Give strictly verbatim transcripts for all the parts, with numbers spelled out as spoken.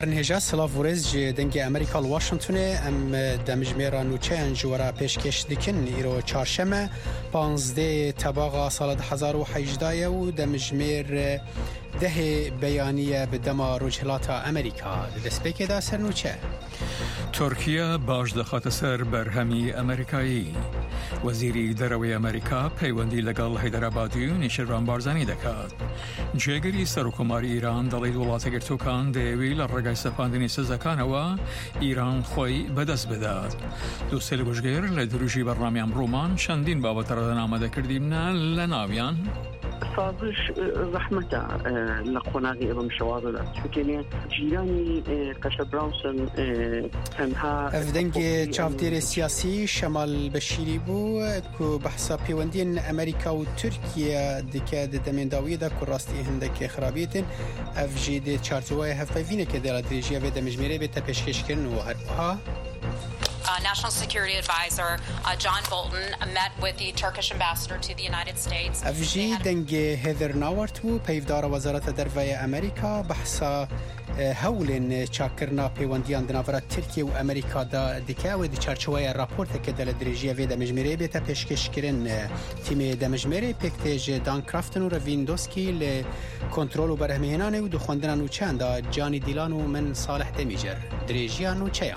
نهجا سلاورز جه دنگ امریکا واشنطن ام دمجمیر نوچه جورا پیشکش دکن ایرو چهارشنبه پانزده تباغ سال هزار و هجده و دمجمیر ده بیانیه به دما رجحلات امریکا دسپیک دا سر نوچه ترکیه باش دخات سر برهمی امریکایی وزیری دروی امریکا پیوندی لگل حیدرآبادی و نیشروان بارزانی دکات جگری سرکومار ایران دلید ولات گرتوکان دیوی لرگای سپاندنی سزکان و ایران خوی بدست بداد دو سال گوشگر لدروجی برنامه رومان چندین بابت را آماده کردیم نه لناویان سازش زحمته لقناغي إمام شواظل فكرة جيراني قشر براونسون تنها افدنگ چاودیر سیاسی شمال بشیری بو کو بحثا پیوندین امریکا و ترکیه دکه دمنداوی دا کو راستی هندک خرابیتن اف جید چارتوای هفپیوینه که دل دریجیه به دمجمیره به تپشکش کردن و هرها Uh, National Security Advisor uh, John Bolton uh, met with the Turkish ambassador to the United States. افجی دنگ هیدر ناورت و پیودار وزارت دروی امریکا بحثا هولن چاکرنا پیوندیان دناورات ترکیه و امریکا دا دکه و دی چارچوای راپورت که دل دریجیه و دمجمیره بیتا پیشکش کرن تیم دمجمیره پکتیج دان کرافتن و روین دوسکی ل کنترول و برهمهنانه و دو خوندنان و چند دا جانی دیلان و من صالح دمیجر دریجیان و چیان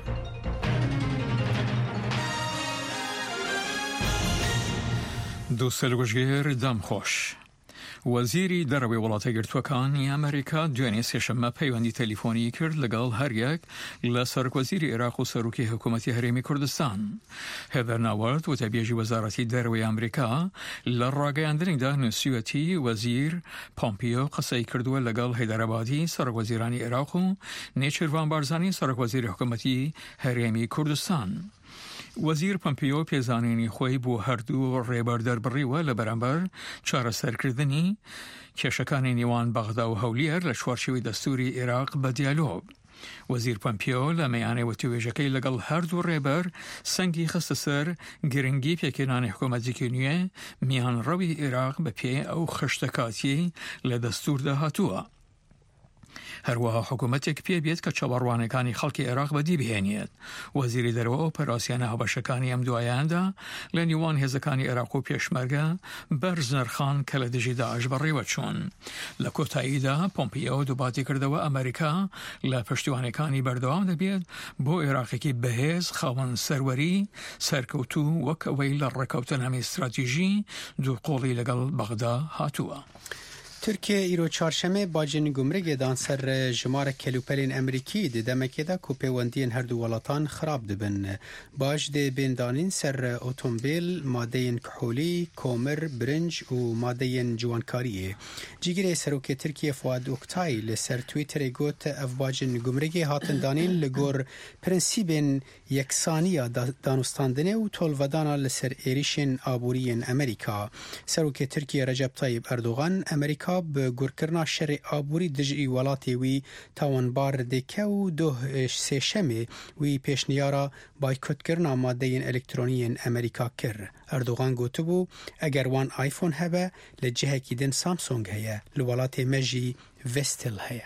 دو سلگوشگیر دم خوش وزیری دروی ولات گرتوکانی امریکا دوانی سهشنبه پیوندی تلفنی کرد لگال هر یک لسرک وزیر عراق و سروکی حکومتی هرمی کردستان هیدر ناورت و تبیجی وزارتی دروی امریکا لراگاندنی ده نسیوتی وزیر پامپیو قصی کردو لگال حیدرآبادی سرک وزیرانی عراق و نیچروان بارزانی سرک وزیر حکومتی هرمی کردستان وزیر پامپیو پیزانینی خوی بو هر دو ریبر در بری و لبرانبر چهار سرکردنی کشکانی نیوان بغدا و هولیر لشوارشوی دستوری عراق با دیالوگ وزیر پامپیو لمیانه و تویجکی لگل هر دو ریبر سنگی خست سر گرنگی پیکنان حکومتی کنیه میان روی عراق به پی او خشتکاتی لدستور ده هاتوه هر وها حکومتێک پێ بێت کە چاوەڕوانەکانی خەڵکی عێراق بەدی بهێنێت وەزیری دەرەوە ئۆپەراسیۆنە هەبەشەکانی ئەم دوایاندا لە نیوان هێزەکانی عێراق و پێشمەرگە بەرز نرخان کە لە دژی داعش بەڕێوە چوون لە کۆتاییدا پۆمپیۆ دووباتی کردەوە ئەمریکا لە پشتیوانەکانی بەردەوام دەبێت بۆ عێراقێکی بەهێز خاوەن سەروەری سەرکەوتوو وەک ئەوەی لە ڕێکەوتنەمی استراتیژی دووقۆڵی لەگەڵ بەغدا هاتووە ترکیه ایرو چهارشنبه باجن گمرگ دان سر جمار کلوپلین امریکی ده دمکه ده که پیوندین هر دو ولاتان خراب دبن باج ده بندانین سر اتومبیل ماده کحولی کومر برنج و ماده جوانکاریه جیگر سروک ترکیه فواد اکتای لسر تویتر گوت اف باجن گمرگ هاتن دانین لگور پرنسیبین یکسانیا دانستاندنه و تولودانا لسر ایریشن آبورین امریکا سروک ترکیه رجب طیب اردوغان امریکا به گورکرنا شر آبوری دجی ولاتی وی تاوانبار دکه و دو سهشمه وی پیشنیارا بایکوت کرنا ماده الکترونی امریکا کر اردوغان گوتو بو اگر وان آیفون هبه لجهه کی دن سامسونگ هیا لولاتی مجی وستل هیا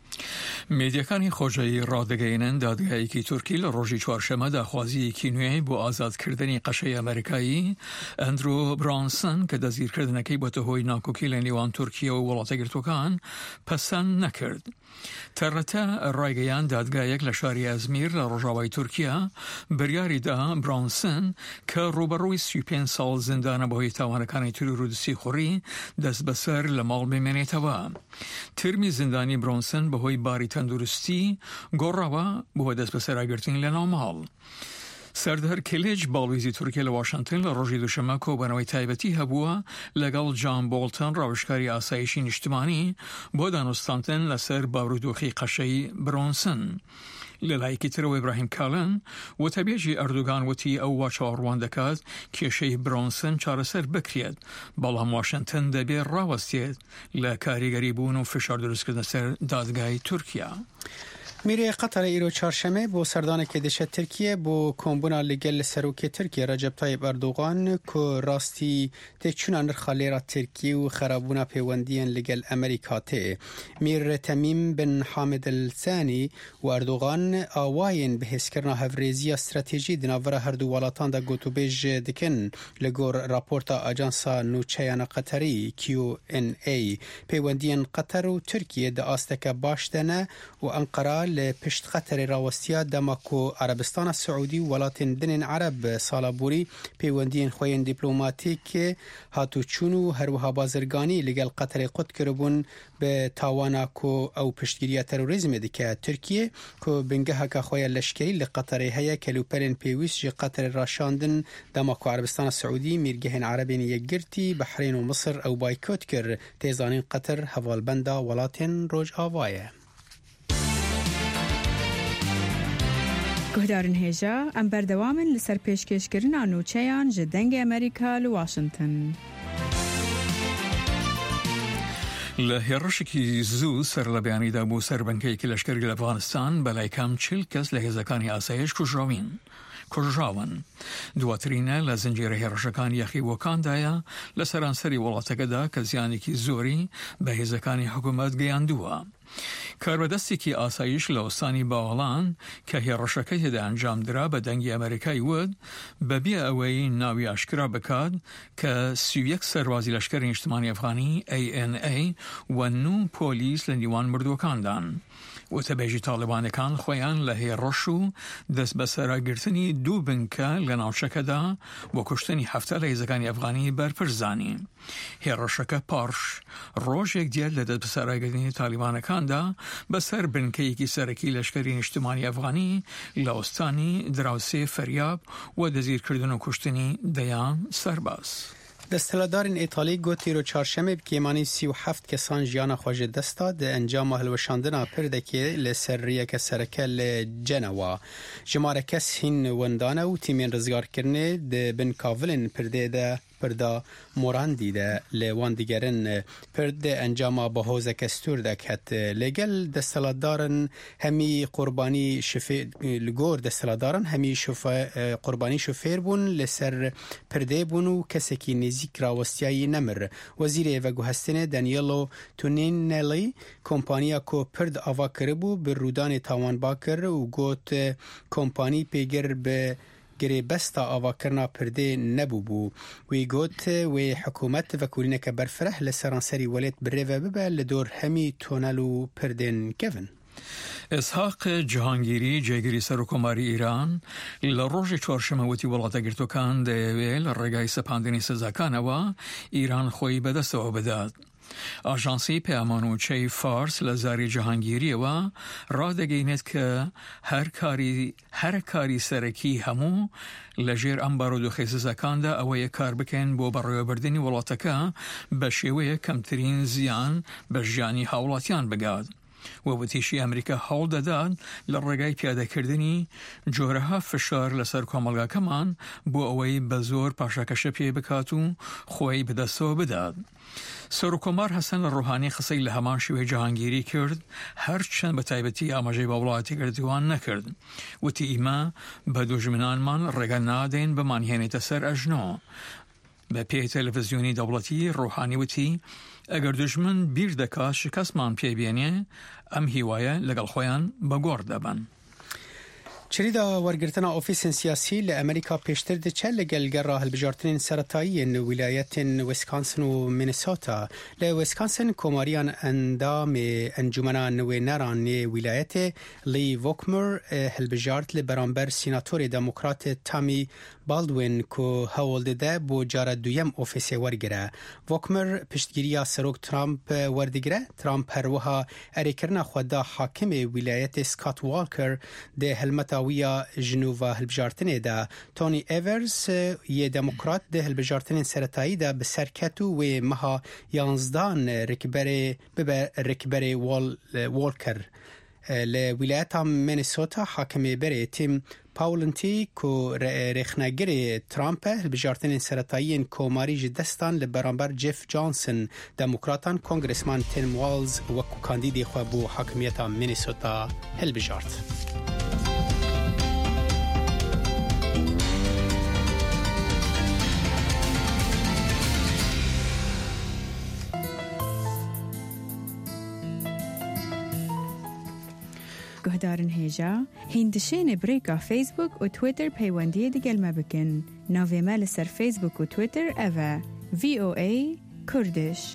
میدیەکانی خۆشەوی ڕادگەیەنن دادگایەکی تورکی لە ڕۆژی چوارشەممە داخوازیەکی نوێی بۆ ئازادکردنی قەشەی ئەمریکایی ئەندرۆ برانسن کە دەزیرکردنەکەی بۆتە هۆی ناکۆکی لە نێوان تورکیە و وڵاتە گرتوەکان پەسەند نەکرد. تەرەتە ڕایگەیان دادگایەک لە شاری ئەزمیر لە ڕۆژاوای تورکیا بریاریدا برانسن کە ڕوبەڕووی سی و پێنج ساڵ زیندانە بەهۆی تاوانەکانی ترور و دەستیخوڕی دەست بەسەر لە ماڵ بمێنێتەوە. ترمی زیندانی برانسن بەهۆی باری تەندروستی گۆڕاوە بۆ دەست بەسەراگرتنی لە ناو ماڵ. سردار کلیج باڵویزی تورکیە لە واشنگتن لە ڕۆژی دووشەممە کۆبەنەوەی تایبەتی هەبووە لەگەڵ جان بۆڵتن ڕاوشکاری ئاسایشی نیشتمانی بۆ دانوستاندن لەسەر باورودۆخی قەشەی برۆنسن. لەلایەکی ترەوە ئیبراهیم کالن وتەبێژی ئەردوگان وتی ئەو وا چاوەڕوان دەکات کێشەی برۆنسن چارەسەر بکرێت بەڵام واشنگتن دەبێت ڕاوەستێت لە کاریگەری بوون و فشار دروستکردن سەر دادگای تورکیا. میره قطر ایرو چهارشنبه با سردان کدش ترکیه با کمبونا لگل سروک ترکیه رجب طیب اردوغان که راستی تکچون نرخالی را ترکیه و خرابونا پیوندین لگل امریکا ته. میر تمیم بن حامد الثانی و اردوغان آواین به حسکرنا هفریزی استراتیجی دناور هر دو ولاتان دا گوتو بیج دکن لگور راپورتا آجانسا نوچیان قطری کیو ان ای پیوندین قطر و ترکیه دا آستک باشتنه و انقره لپشت قطر راوستیا دماکو عربستان السعودي ولاتن دنين عرب صالبوري پیوندین خوین دیپلوماتیک هاتو چونو هروها بازرگانی لگل قطر قد کربون به تاوانا کو او پشتگیری تروریزم دیکه ترکیه کو بنگه که خوی لشکری لقطر هيا کلوپرن پیویس جی قطر راشاندن دماکو عربستان السعودي میرگهن عربین یگرتی بحرین و مصر او بایکوت کر تیزانین قطر حوالبندا ولاتن روج آوایه. گهدارن هیجا ام بردوامن لسر پیشکشکرین آنوچیان جدنگ امریکا لواشنطن. لهێڕشێکی زوو سەر لە بەیانیدا بوو سەربەنکەیەکی لەشکری لە ئەفغانستان بەلای کام چل کەس لە هێزەکانی ئاسایش کوژراوین کوژراون دواترینە لە زنجیرە هێڕشەکان یەخیوەکاندایە لە سەرانسەری وڵاتەکەدا کە زیانێکی زۆری بە هێزەکانی حکوومەت گەیاندووە. کاربەدەستێکی ئاسایش لە ئۆستانی باوەڵان کە هێڕشەکەی تێدا ئەنجامدرا بە دەنگی ئەمریکای وت بەبێ ئەوەی ناوی ئاشکرا بکات کە سی و یەک سەربازی لەشکری نیشتیمانی ئەفغانی ئەی ئێن ئەی و نۆ پۆلیس لە نیوان مردووەکاندان. وتەبێژی تاڵیبانەکان خۆیان لە هێڕش و دەست بە سەراگرتنی دوو بنکە لە ناوچەکەدا بۆ کوشتنی هەفتە لە هێزەکانی ئەفغانی بەرپرسزانی. هێڕشەکە پارش ڕۆژێک دیار لە دەست بە سەراگرتنی تالیبانەکاندا بەسەر بنکەیەکی سەرەکی لەشکری نیشتیمانی ئەفغانی لە ئۆستانی دراوسێ فەریاب و دەزیرکردن و کوشتنی دەیان سەرباز. دستهلدارین ایتالی گوتی رو چهارشنبه بکیمانی سی و هفت کسان جیان خواجه دستا ده انجام هلوشاندن پردکی لسریه که سرکه لجنوا. جماره کس هین وندانه و تیمین رزگار کرنه ده بن کاولین پرده ده پردا موراندی ده لوان دیگرن پرده انجام با حوزه کستور ده کت لگل دستلدارن همی قربانی شفیر لگور دستلدارن همی شفا قربانی شفیر بون لسر پرده بونو کسی که نزیک راوستیایی نمر. وزیر و گوهستن دانیلو تونینلی کمپانیا کو پرد آوا کربو به رودان تاوان باکر و گوت کمپانی پیگر به گری بستا آوا کرنا پرده نبو بو وی گوت وی حکومت و کولینه که برفره لسرانسری ولید بره و ببه لدور همی تونلو پردن کفن. اسحاق جهانگیری جێگیری سەرۆکۆماری ئیران لە ڕۆژی چوارشەمە وتی وڵاتەگرتوەکان دەیەوێت لە ڕێگای سەپاندنی سزاکانەوە ئیران خۆی بەدەستەوە بدات. ئاژانسی پەیامانوچەی فارس لە زاری جەهانگیریەوە ڕادەگەیەنێت کە هەر کاری هەر کاری سەرەکی هەموو لەژێر ئەم بارودۆخی سزاکاندا ئەوەیە کار بکەن بۆ بەڕێوەبردننی وڵاتەکە بە شێوەیە کەمترین زیان بە ژیانی هاوڵاتیان بگات. و وتیشی ئەمریکا هەوڵ دەدات لە ڕێگای پیادەکردنی جۆرەها فشار لەسەر کۆمەڵگاکەمان بۆ ئەوەی بە زۆر پاشاکەشە پێ بکات و خۆی بەدەستەوە بدات. سەرۆکۆمار حەسەن ڕوحانی قسەی لە هەمان شێوەی جەهانگیری کرد هەرچەند بە تایبەتی ئاماژەی بە وڵاتی گرتووان نەکرد. وتی ئیمە بە دوژمنانمان ڕێگە نادەین بمانهێنێتە سەر ئەژنۆ. بە پێی تەلەڤیزیۆنی دەوڵەتی ڕوحانی وتی ئەگەر دژمن بیر دەکات شکەستمان پێبێنێ ئەم هیوایە لەگەڵ خۆیان بەگۆڕ دەبن. چریدا ورگرتنا اوفیسن سیاسی لامریکا پیشتر ده چه لگل گره هلبجارتنین سرطایی ولایت ویسکانسن و مینیسوتا لویسکانسن کوماریان اندام انجمنا نوی نران ولایت لی ووکمر هلبجارت لبرانبر سیناتور دموکرات تامی بالدوین کو هولده ده بو جار دویم اوفیس ورگره. ووکمر پشتگیری سروک ترامپ وردگره. ترامپ هروها اریکرنا خدا حاکم ولایت سکات والکر ده هلمتا ویا جنوبا هلبجارتنه ده تونی ایورز یه دموکرات ده هلبجارتنه سرطایی ده بسرکتو و مها یانزدان رکبر ببه رکبر وال والکر لولایت هم مینیسوتا حاکم بره تیم پاولنتی کو رخنگری ترامپ بجارتن سرطایی کوماری جدستان لبرانبر جف جانسون دموکراتان کنگرسمان تیم والز و کاندیدی خو بو حاکمیت مینیسوتا هل بجارت. گهدارن هیجا هندشین بریکا فیسبوک و تویتر پیوندی دیگل مبکن ناوی مال سر فیسبوک و تویتر اوه وی او ای کردش.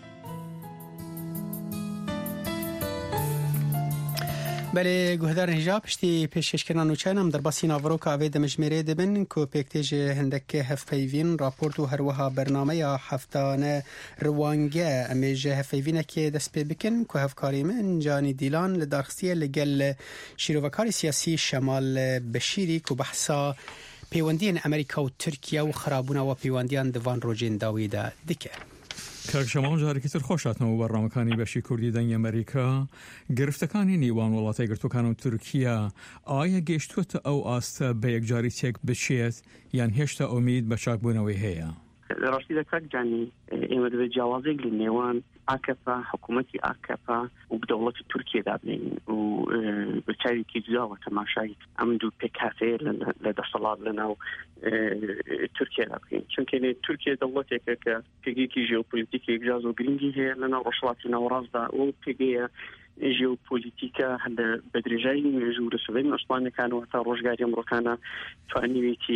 بله گهدار هجاب پشتی پیشکش کردن و چنم در باسی ناورو که اوی دمجمره دبن که پیکتیج هندک هفپیوین راپورت و هروها برنامه یا هفتانه روانگه امیج هفپیوینه که دست پی بکن که هفکاری من جانی دیلان لدارخصیه لگل شیروکاری سیاسی شمال بشیری که بحثا پیوندین امریکا و ترکیه و خرابونه و پیوندیان دوان روجین داویده دیکه. کاک شەماڵ جارێکی تر خۆشاتنەوە بەڕامەکانی بەشی کوردی دەنگی ئەمریکا گرفتەکانی نێوان وڵاتای گرتوەکان و تورکیا ئایا گەیشتووەتە ئەو ئاستە بە یەکجاری تێک بچێت یان هێشتا ئومید بە چاکبوونەوەی هەیە؟ راستی دەکات جانی ئێمە دەبێت جیاوازێک لە نێوان ئاکەپا حکوومەتی ئاکەپا و دەوڵەتی تورکیەدا بنین و بە چاوێکی جداوە تەماشای ئەم دوو پێکهاتەیە لە دەسەڵات لەناو تورکیەدا بکەین چونکە تورکیا دەوڵەتێکە کە پێگەیەکی ژێوپۆلیتیکی یەکجاز و گرنگی هەیە لەناو ڕۆژهەڵاتی ناوەڕاستدا و پێگەیە ژێوپۆلیتیکە هەندە بەدرێژایی مێژوو لە سەبەی عوسمانیەکانەوە تا ڕۆژگاری ئەمڕۆکانە توانیوێتی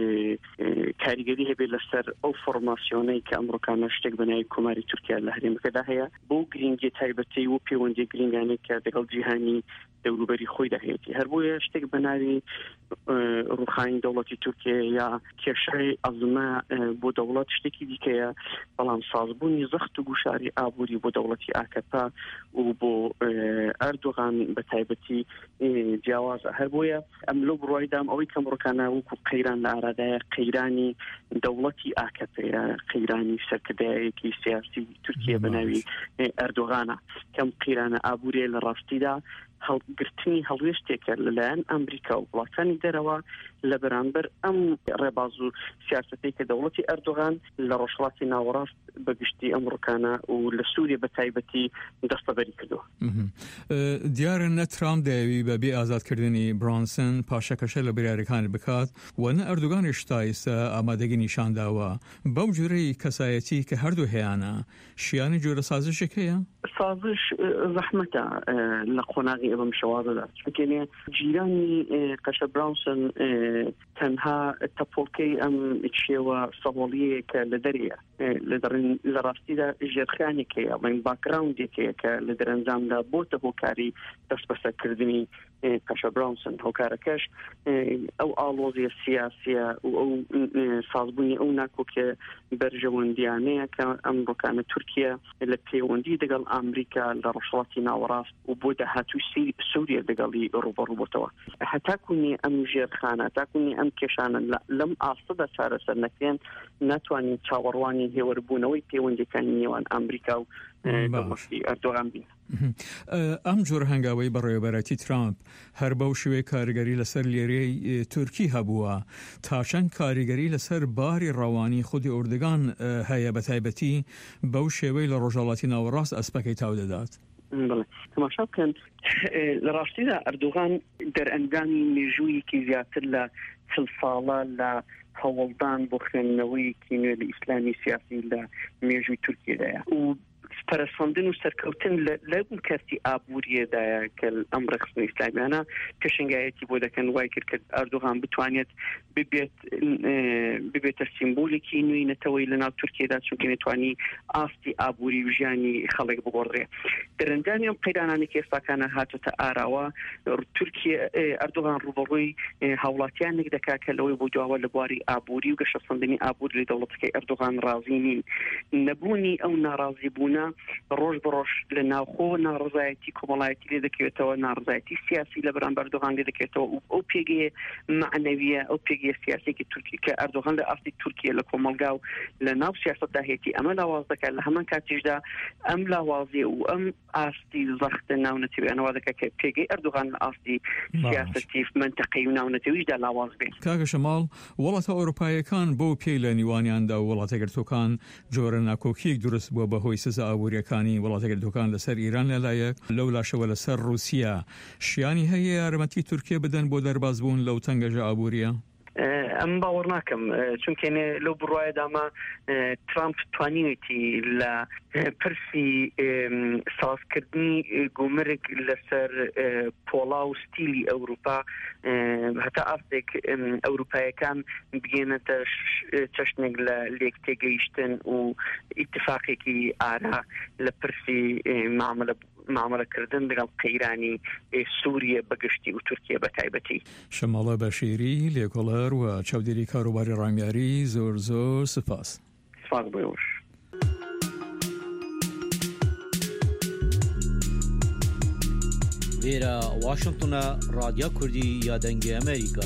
کاریگەری هەبێت لەسەر ئەو فۆرماسیۆنەی کە ئەمڕۆکانە شتێک بەناوی کۆماری تورکیا لە هەرێمەکەدا هەیە بۆ گرنگی تایبەتی و پەیوەندی گرنگانێک کە لەگەڵ جیهانی دەوروبەری خۆی دەهەیەتی هەر بۆیە شتێک بەناوی ڕوخانی دەوڵەتی تورکیا یا کێشەی ئەزمە بۆ دەوڵەت شتێکی دیکەیە بەڵام سازبوونی زەخت و گوشاری ئابووری بۆ دەوڵەتی ئاکەپا و بۆ ئەردۆغان بە تایبەتی جیاوازە هەر بۆیە ئەم لەو بڕوایدام ئەوەی کە ئەمڕۆکانە وەکو قەیران لە ئارادایە قەیرانی دەوڵەتی ئاکەپەیە قەیرانی سەرکردایەکی سیاسی تورکیا بەناوی ئەردۆغانە کەم قەیرانە ئابووریە لە ڕاستیدا هەڵگرتنی هەڵوێستێکە لەلایەن ئەمریکا و وڵاتانی دەرەوە لە بەرامبەر ئەم ڕێباز و سیاسەتەی کە دەوڵەتی ئەردۆغان لە ڕۆژهەڵاتی ناوەڕاست بەگشتی ئەمڕۆکانە و لە سووریا بە تایبەتی دەستەبەری کردووە. دیارە نە ترامپ دەیەوی بەبێ ئازادکردنی برانسن پاشەکەشە لە بریارەکانی بکات و نە ئەردۆغانیش تایسە ئامادەگی نیشانداوە بەو جورەی کەسایەتی کە هەردوو هەیەە شیانی جۆرە سازشێک هەیە؟ سازش زەحمەتە لە قۆناغی ئەوەم شەوازەدا چونکە جیرانی قەشە براونسن تەنها تەپۆڵکەی ئەم شێوە سەوڵیەیە کە لە دەرەیە لە ڕاستیدا ژێرخانێک هەیە ئەڵێن باکراوندێک هەیە کە لە دەرەنجامدا بۆتە هۆکاری دەست بەسەرکردنی قەشە براونسن هۆکارەکەش ئەو ئاڵۆزیە سیاسیە و ئەو سازبوونی ئەو ناکۆکە بەرژەوەندیانەیە کە ئەمڕۆکانە تورکیا لە پەیوەندی دەگەڵ ئەمریکا لە ڕۆژهەڵاتی ناوەڕاست و بۆ داهاتووی سووریا دەگەڵی ڕوبەڕووبەتەوە هەتاکوونی ئەم ژێرخانە هەتاکوونی ئەم کێشانە لەم ئاستەدا چارەسەر نەکرێن ناتوانین چاوەڕوانی هێوەربوونەوەی پەیوەندیەکانی نێوان ئەمریکا و دەوڵەتی ئەردۆغان بین. ئەم جۆر هەنگاوەی بەڕێوەبەرەتی ترامپ هەر بەو شوێ کاریگەری لەسەر لێرەی تورکی هەبووە تا چەند کاریگەری لەسەر باری ڕەوانی خودی ئوردگان هەیە بە تایبەتی بەو شێوەی لە ڕۆژهەڵاتی ناوەڕاست ئەسپەکەی تاو دەدات. بڵێ تەماشا بکەن لە ڕاستیدا ئەردۆغان دەرئەنجامی مێژوویەکی زیاتر لە چل ساڵە لە هەوڵدان بۆ خوێندنەوەیەکی نوێ لە ئیسلامی سیاسی لە مێژووی تورکیەدایە و پەرسەندن و سەرکەوتن لە کەسی ئابووریەدایە کە ئەم ڕێخستنە ئیسلامیانە پێشنگایەتی بۆ دەکەن وای کرد کە ئەردۆغان بتوانێت ببێت ببێتە سیمبۆلێکی نوێی نەتەوەی لەناو تورکیەدا چونکە نەتوانی ئاستی ئابووری و ژیانی خەڵک بگۆڕێ دەرەنجامی ئەم قەیرانانی کە ئێستاکانە هاتوتە ئاراوە تورکیا ئەردۆغان ڕوبەڕووی هاوڵاتیانێک دەکات کە لەوەی بۆ دواوە لە بواری ئابووری و گەشەسەندنی ئابووری لە دەوڵەتەکەی ئەردۆغان ڕازی نین نەبوونی ئەو ناڕازی بوونە ئەمە ڕۆژ بڕۆژ لە ناوخۆ ناڕزایەتی کۆمەڵایەتی لێ دەکەوێتەوە، ناڕزایەتی سیاسی لە بەرامبەر ئەردۆغان لێ دەکەوێتەوە و ئەو پێگەیە معنەویە، ئەو پێگەیە سیاسێکی تورکی کە ئەردۆغان لە ئاستی تورکیە لە کۆمەلگا و لە ناو سیاسەتدا هێتی ئەمە لاواز دەکات لە هەمان کاتیشدا ئەم لاوازیە و ئەم ئاستی زەختە ناونەتەوەیانەوە دەکات کە پێگەی ئەردۆغان لە ئاستی سیاسەتی منتەقەی و ناونەتەویشدا لاواز بێت. کاگە شەماڵ وڵاتە ئەوروپایەکان بۆ پێی لە نیوانیاندا و وڵاتەگرتوەکان جۆرە ناکۆکیەک دروست بووە بەهۆی سزا ئابوووریەکانی وڵاتەگرتوەکان لەسەر ئیران لەلایەک لەو لاشەوە لەسەر رووسیا. شیانی هەیە یارمەتی تورکیا بدەن بۆ دەرباز بوون لەو تەنگەژە ئابوووریە؟ ئەم باوەڕ ناکەم، چونکە لەو بڕواایەداما ترامپ توانیوێتی لە پرسی سازکردنی گومرگ لەسەر پۆڵا و ستیلی ئەوروپا هەتا ئاستێک ئەوروپایەکان بگێنێتە چەشنێک لە لێک تێگەیشتن و ئیتفاقێکی ئارا لە پرسی معاملە معاملەکردن لەگەڵ قەیرانی سووریە بەگشتی و تورکیە بە تایبەتی. شەماڵە بەشیری لێکۆڵەر و چاودێری کاروباری ڕامیاری زۆر زۆر سپاس. سپاس بۆش. لێرە واشنگتنە رادیۆ کوردی یادەنگی ئەمریکا.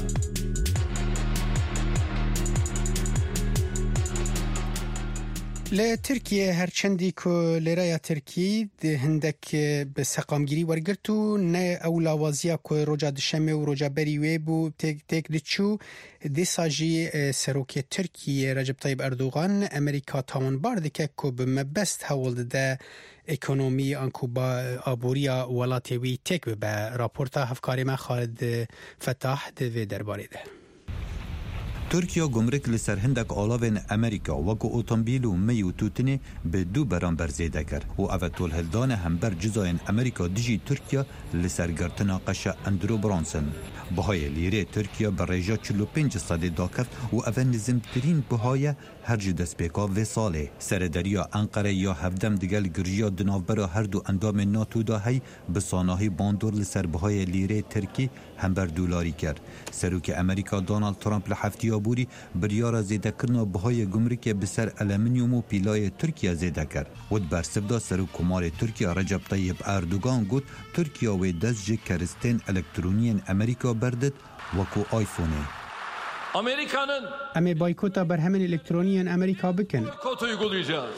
ل ترکیه هرچندی که لرای ترکی هندک به سقامگیری ورگرتو نه اولاوازیا که روجا دشمه و روجا بریوه بو تک تک دچو دی ساجی سروک ترکیه رجب طیب اردوغان امریکا تاون باردکه که به مبست هولد ده اکونومی آنکو با آبوریا ولاتیوی تک به راپورتا هفکاری من خالد فتاح ده درباره ده. ترکیا گمرک لسر هندک آلاوین امریکا وکو اوتومبیل و می و توتنی به دو برانبر زیده کرد و اوه طول هلدان همبر جزاین امریکا دیجی ترکیا لسر گرتنا قشا اندرو برانسن. بهای لیره ترکیا بر ریجا چلو پنج صده داکفت و اوه نزمترین بهای هر جو دست پیکا و ساله. سردریا انقره یا هفدم دگل گرجیا دنافبرا هر دو اندام ناتو دا هی بساناهی باندور لسر بهای لیره ترکی همبر دولاری کرد. سروک امریکا دونالد ترامپ لحفتی بوری بریارا زیده کرنا بهای گمرکی بسر المنیوم و پیلای ترکیه زیده کرد. ود برسبدا سرو کمار ترکیه رجب طیب اردوغان گوت ترکیه و دست جه کرستین الکترونین امریکا بردد وکو آیفونه. Amerika'nın امی بایکوتا بر همین الکترونیین امریکا بکن. kod uygulayacağız.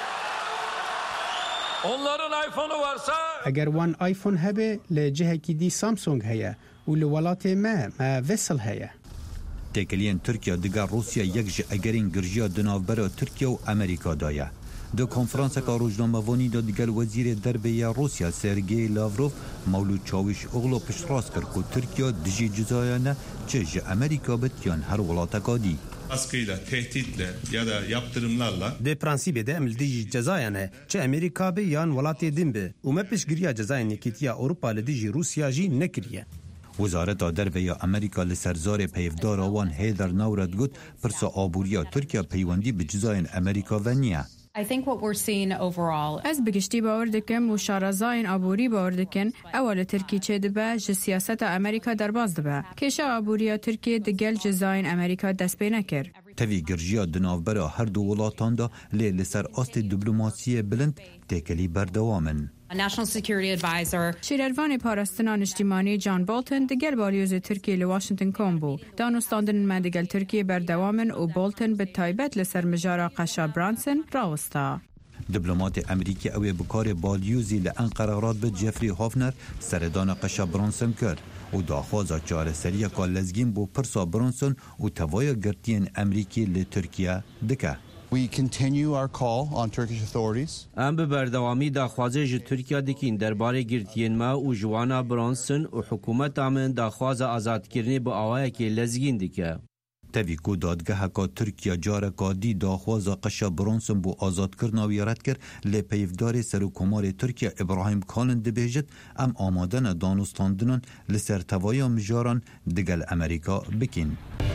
Onların iPhone'u varsa اگر وان آیفون هبه لجهه کی دی سامسونگ هیا و لولات ما ما وصل هیا. تکلین ترکیه دیگر روسیا یک جه اگرین گرجیا دنافبرا ترکیه و امریکا دایا. دو کنفرانس که روزنامه وانی دا دیگر وزیر دربیه روسیا سرگی لاوروف مولود چاوش اغلو پشتراس کرد که ترکیه دیجی جزایانه چه جه امریکا بتیان هر ولاتکا دی. Baskıyla, tehditle ya da yaptırımlarla de prensibe de emldici cezayane çe Amerika be yan velatê din be û me piştgiriya cezayên Yekîtiya Ewropa li dijî Rûsya jî nekiriye. وزارت دربیه امریکا لسرزار پیفدار آوان هیدر نورد گوت پرسا آبوریا ترکیه پیوندی به جزاین امریکا و نیه. I think what we're seeing overall از بگشتی باور دکم و شارزاین آبوری باور دکن اول ترکی چه دبه جه سیاست امریکا در باز دبه کشه آبوریا ترکی دگل جزاین امریکا دست پی نکر. تاوی گرجیا دنافبرا هر دو ولاتان دا لی لسر آست دیپلماسی بلند تکلی بردوامن. National Security Advisor شیروان پاراستنان اجتماعی جان بولتن دگل باریوز ترکیه لواشنگتن کامبو دانستاندن من دگل ترکیه بردوامن و بولتن به تایبت لسر مجارا قشا برانسن راوستا. دیپلمات امریکی اوی بکار بالیوزی لانقره راد به جفری هافنر سردان قشا برانسن کرد و داخوازا چاره سریع که لزگین بو پرسا برانسن و توای گرتین امریکی لترکیه دکه. We continue our call on Turkish authorities. ام به بردوامی داخوازه ج ترکیه دکین درباره گرتین ما و جوانا برانسن و حکومت آمن داخوازه آزاد کرنی با آوائه که لزگین دکه. تاوی کو دادگاه که ترکیه جاره کادی داخوازه قشا برانسن بو آزاد کرنا ویارت کرد لی پیفدار سروکمار ترکیه ابراهیم کالن دبیجد ام آمادن دانستاندنان لسر توایا مجاران دگل امریکا بکین.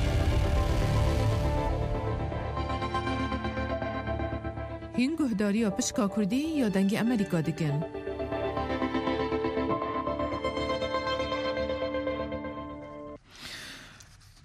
هین گهداری و پشکا کردی یا دنگ امریکا دکن.